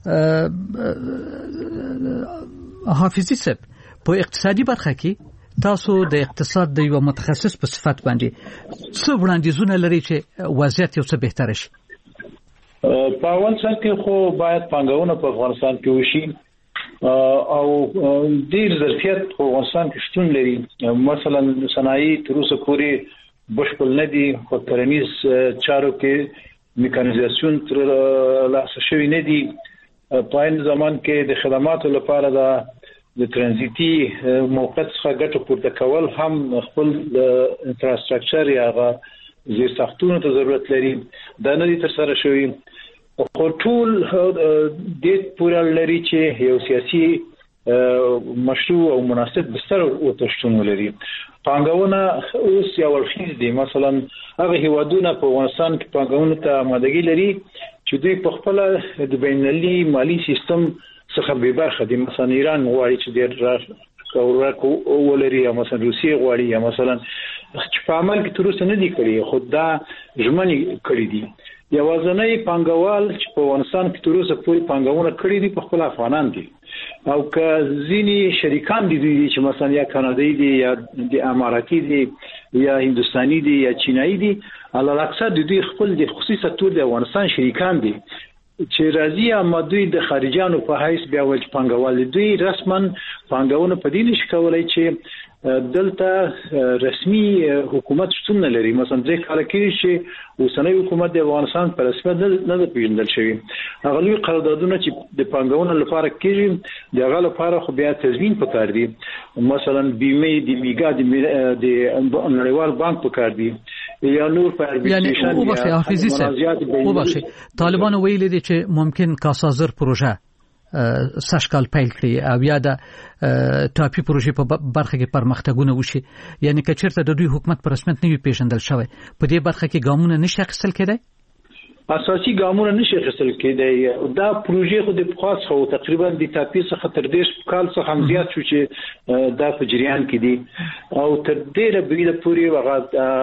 حافظي صاحب په اقتصادي برخه کې تاسو د اقتصاد د یو متخصص په صفت باندې څه وړاندیزونه لري چې وضعیت یو څه بهتر شي په اول ځل کې خو باید پانګونه په افغانستان کې وشي او ډیر ظرفیت په افغانستان کې شتون لري مثلا صنایع تر اوسه پورې بشپړ نه دي خو کرنیز چارو کې میکانیزاسیون تر لاسه شوی نه دي په این زمان کې د خدماتو لپاره د د ترانزیتي موقعیت څخه ګټه پورته کول هم خپل انفراستراکچر یا زیر ساختونو ته ضرورت لري دا نه دي تر سره شوی خو ټول د پوره لري چې یو سیاسي مشروع او مناسب بستر او تشتون ولري. پانګونه اوس یو ورخیز دي، مثلا هغه هیوادونه په افغانستان کې پانګونه ته آمادګي لري چې دوی په خپل د بینالمللي مالی سیستم څخه به برخه دي. مثلا ایران غواړي چې ډېر راکو ولري، یا مثلا روسیه غواړي، یا مثلا چې په عمل کې تر اوسه نه دي کړی خو دا ژمنې کړې دي. یوازنۍ پانګوال چې په افغانستان کې تر اوسه پورې پانګونه کړې دي په خپل افغانان دي، او که ځینی شریکان دي دوی چې مثلا یا کاناډایي دي یا د اماراتي دي یا هندستاني دي یا چینایي دي، علل اکثر دوی خپل د خصوصي سکتور د افغانستان شریکان دي چې راځي اما دوی د خارجانو په حیث بیا ول پانګوال دوی رسما پانګونه په دې نشي کولای چې دلته رسمي حکومت شتون نه لري. مثلا ځکه کله کې چې اوسنۍ حکومت د افغانستان پر رسمیت نه نه پیژندل شوی، هغه لوی قراردادونه چې د پانګونې لپاره کېږي دغه لپاره خو بیا تضمین پکار دي. مثلا بیمه د میګا د نړیوال بانک پکار دي یا نور په اربیټریشن یعنی او بخښه حافظي صاحب او بخښه طالبان ویلي دي چې ممکن کاسازر پروژه سشکال پیل کړي او یا د ټاپي پروژې په برخه کې پرمختګونه وشي، یعنی که چیرته د دوی حکومت په رسمیت نه وي پیژندل شوی په دې برخه کې ګامونه نشي اخیستل کېدای. اساسي ګامونه نشي اخیستل کېدای. دا پروژې خو د خاص خو تقریبا د ټاپي څخه تر دې کال څخه هم زیات شو چې دا په جریان کې دي، او تر دې ربیده پورې وغه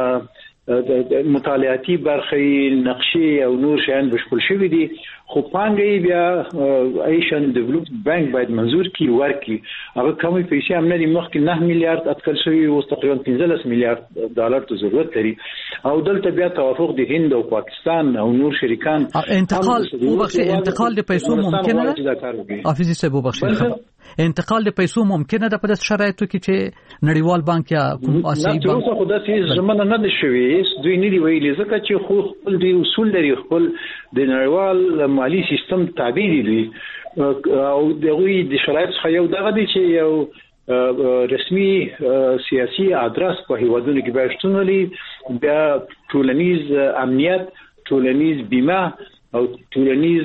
مطالعاتي برخې نقشې او نور شیان بشپړ شوي دي، خو پانګې بیا ایشن ډیولپمنٹ بانک باید منظور کی ورکی. هغه کومې پیسې هم نه دي، مخکې نه میلیارډ اټکل شوی او تقریبا پنځلس میلیارډ ډالر ته ضرورت لري، او دلته بیا توافق د هند او پاکستان او نور شریکان انتقال وبخښه انتقال د پیسو ممکنه ده. حافظي صاحب وبخښه انتقال د پیسو ممکنه ده په داسې شرایطو کې چې نړیوال بانک یا کوم آسیایي بانک نه خو داسې زمونه نه دي شوی، دوی نه دی ویلي ځکه چې خو خپل دی اصول لري، خپل د نړیوال مالی سیستم تابع دي، او دغه د شرایط څخه یو دغه دي چې یو رسمي سیاسي ادرس په هیوادونو کې بهشتون لري، بیا ټولنیز امنیت، ټولنیز بیمه او ټولنیز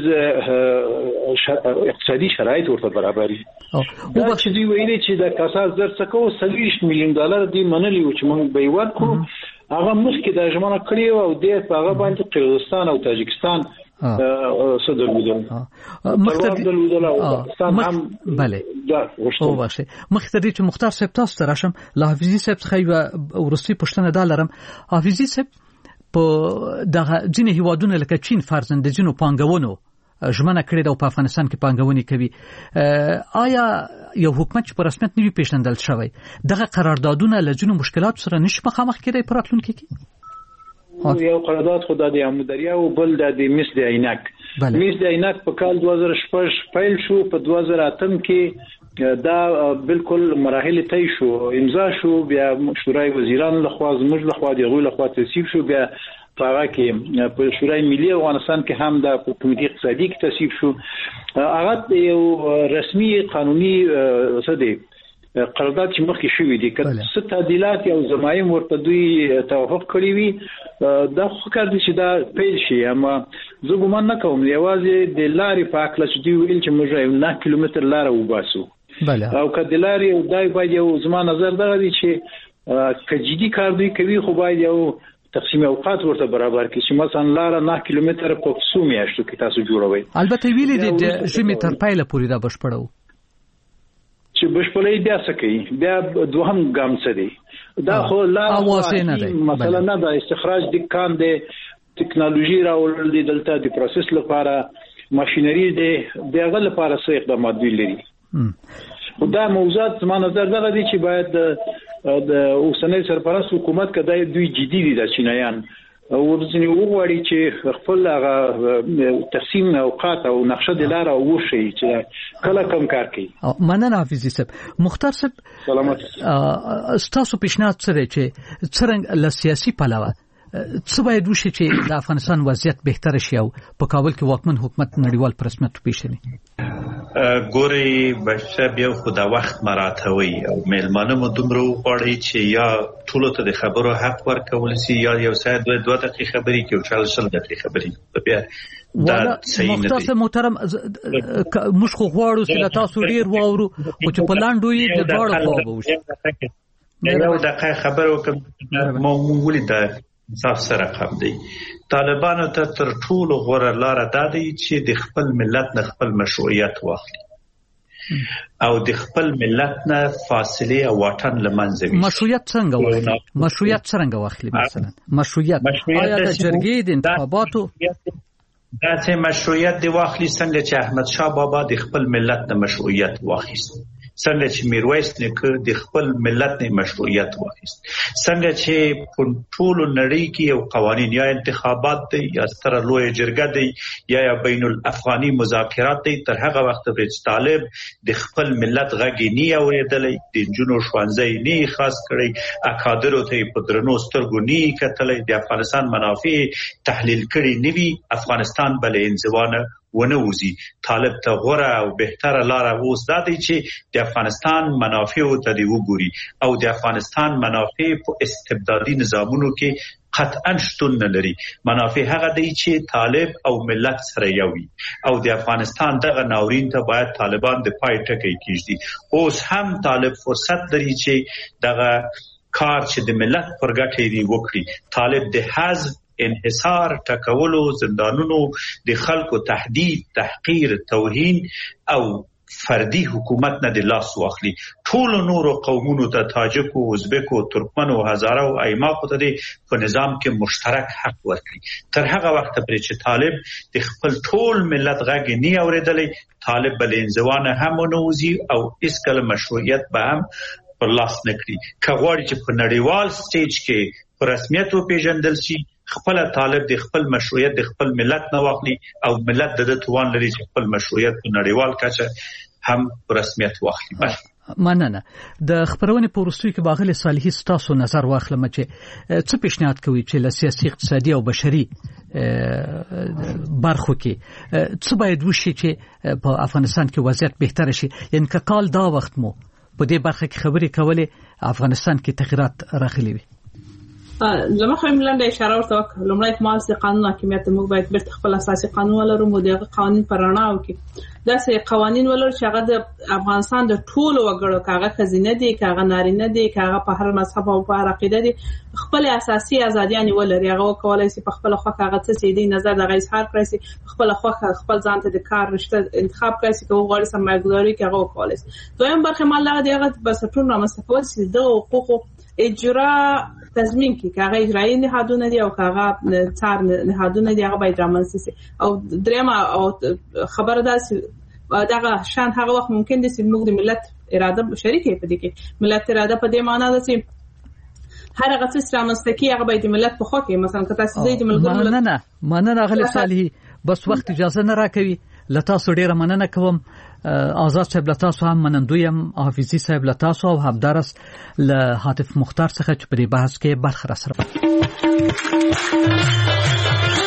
اقتصادي شرایط ورته برابري. او وبخښه دی ویلي چې د کاساز در څخه سلويش میلیون ډالر دی منلي و چې موږ به ورکو، هغه مخکې د ژمنه کړی او د هغه باندې قزاقستان او تاجکستان صدر ودل مختار هم بله او باشه مختار چې مختار صاحب تاسو ته راشم له حافظي صاحب څخه یو ورستي پښتنه دا لرم. حافظي صاحب په دغه ځینې هیوادونه لکه چین فرضاً د ځینو پانګونو ژمنه کړې ده او په افغانستان کې پانګونې کوي، آیا یو حکومت چې په رسمیت نه وي پیژندل شوی دغه قراردادونه له ځینو مشکلات سره نشي مخامخ کېدای په راتلونکي کې؟ یو قرارداد خدای د امودریا او بل د مس د عینک مس د عینک په کال دوه زره شپږ پیل شو، په دوه زره اته کې دا بالکل مراحل طی شو، امضا شو، بیا شورای وزیران لخوا زموږ لخوا د غوی لخوا تصویب شو، بیا هغه کې په شورای ملي افغانستان کې هم د کمیټې اقتصادي کې تصویب شو. هغه یو رسمي قانوني څه دی قرارداد چې مخکې شوی دی، که څه تعدیلات او ضمایم ورته دوی توافق کړی وي دا خو کار دي چې دا پیل شي، اما زه ګومان نه کوم یوازې د لارې په اکله چې دوی ویل چې موږ یو نه کیلومتر لاره وباسو، او که د لارې دای باید یو زما نظر دغه دی چې که جدي کار دوی کوي خو باید یو تقسیم اوقات ورته برابر کړي چې مثلا لاره نه کیلومتر په څو میاشتو کې تاسو جوړوي. البته ویلي دي د ژمي تر پایله پورې دا بشپړو چې بشپړې بیا څه کوي، بیا دوهم ګام څه دی، دا خو لا مثلا نه د استخراج د کان د ټکنالوژي راوړل دي، دلته د پروسس لپاره ماشينري دی، دغه لپاره څه اقدامات دي لري. دا موضوعات زما نظر دغه دي چې باید د اوسنۍ سرپرست حکومت کدی دوی جدي دي د چینایان ورځنی وغواړي چې خپل هغه تقسیم اوقات او نقشه د لار او وشي چې کله کم کار کوي. مننه حافظي صاحب. مختار صاحب سلامات تاسو پیشنهاد سره چې څنګه له سیاسي پلوه څه باید وشي چې د افغانستان وضعیت بهتر شي او په کابل کې واکمن حکومت نړیوال پر رسمیت وپیژني؟ ګوري بشه بیا خو د وخت مراتوي او میلمانه مو دومره وغواړي چې یا ټولو ته د خبرو حق ورکول شي یا یو ساعت دوه دوه دقیقې خبرې کوي او شل شل دقیقې خبرې بیا دا صحیح نه دی. مختصر محترم موږ خو غواړو چې له تاسو ډیر واورو او چې په لاندو یې د دواړو خوا به وشي. یو دقیقه خبر وکم مو ولې دا صاف سره کم دی. طالبانو ته تر ټولو غوره لار دا دی چې د خپل ملت نه خپل مشروعیت واخلي او د خپل ملت نه فاصله او واټن لمنځه وي. مشروعیت څنګه واخلي؟ مشروعیت څنګه واخلي مثلا؟ مشروعیت آیا د جرګې د انتخاباتو دا چې مشروعیت دی واخلي څنګه چې احمد شاه بابا د خپل ملت نه مشروعیت واخیست، څنګه چې میرویس نیکه د خپل ملت نه مشروعیت واخیست، څنګه چې په ټول نړۍ کې یو قوانين یا انتخابات دي یا ستره لوی جرګه دي یا یا بین الافغاني مذاکرات دي، تر هغه وخت پورې طالب د خپل ملت غږ نه اورېدلې، د جنو شوانځي نه خاص کړي، اکادرو ته په درنو سترګو نه کتلې، د افغانستان منافع تحلیل کړي نه وي، افغانستان بل انزوانه ونوزي. طالب ته غوره او بهتره لار اوس دا دی چې د افغانستان منافع ته دی وګوري او د افغانستان منافع په استبدادي نظامونو کې قطعا شتون نه لري. منافع هغه دی چې طالب او ملت سره یو وي او د افغانستان دغه ناورین ته باید طالبان د پای ټکی کیږي. اوس هم طالب فرصت لري چې دغه کار چې د ملت پر ګټه دی وکړي. طالب د حزب انحصار، ټکولو، زندانونو، د خلکو تهدید، تحقیر، توهین او فردي حکومت نه د لاس واخلي. ټول نورو قومونو ته، تاجکو، ازبکو، ترکمنو، هزارو، ایماقو ته په نظام کې مشترک حق ورکړي. تر هغه وخت پورې چې طالب د خپل ټول ملت غږ نه اورېدلی، طالب بل انزوانه هم ونوزي او هیڅکله مشروعیت به هم پر لاس نه کړي. که غواړي چې په نړیوال سټیج کې په رسمیت وپېژندل شي، خپل طالب د خپل مشروعیت د خپل ملت نه واخلي او ملت د توان لري چې خپل مشروعیت په نړیوال کچه هم رسمیت واخلي. مننه. د خبرونې په وروستیو کې باغله صالحي ستاسو نظر واخلم چې څه پیشنهاد کوي چې له سیاسي، اقتصادي او بشري برخو کې څه باید وشي چې په افغانستان کې وضعیت بهتر شي؟ یعنی که کال دا وخت مو په دې برخه کې خبرې کولې افغانستان کې تغیرات راغلي وي. لما خو ملنډه اشاره ورته وکړه، لومړی مال سي قانون حاکمیت موږ باید بیرته خپل اساسي قانون ولرو، مو دغه قوانين پرانا او کې داسې قوانين ولر چې هغه د افغانستان د ټولو وګړو کاغه خزینه دي، کاغه نارینه دي، کاغه په هر مذهب او په هر عقیده دي، خپل اساسي ازاديان ولري. هغه کولای شي په خپل خو کاغه څه سي دي نظر دغه اظهار کړی شي، خپل خو خپل ځان ته د کار رشته انتخاب کړی شي، کوم غواړي سرمایه‌ګذاري کوي کولای شي. دویم برخه مال دغه بسټون رامستفول شي د حقوق اجرا تضمین کی کاغه اجرایی نهادونه دي او کاغه څار نهادونه دي، هغه باید رامنځته شي. او دریم او خبره ده دغه شان هغه وخت ممکن دي چې موږ د ملت اراده شریکه پدې کې ملت اراده په دې معنی ده چې هر هغه څه رامنځته کی هغه باید د ملت په خوا کې مثلا که تاسو زید ملګرو نه نه مننه غلی صالحي بس وخت اجازه نه راکوي. لتاسو ډیره مننه کوم. آزاد صاحب لتاسو هم منندویم، حافظي صاحب لتاسو او همدارس له حاتف مختار څخه چې په دې بحث کې برخه را سره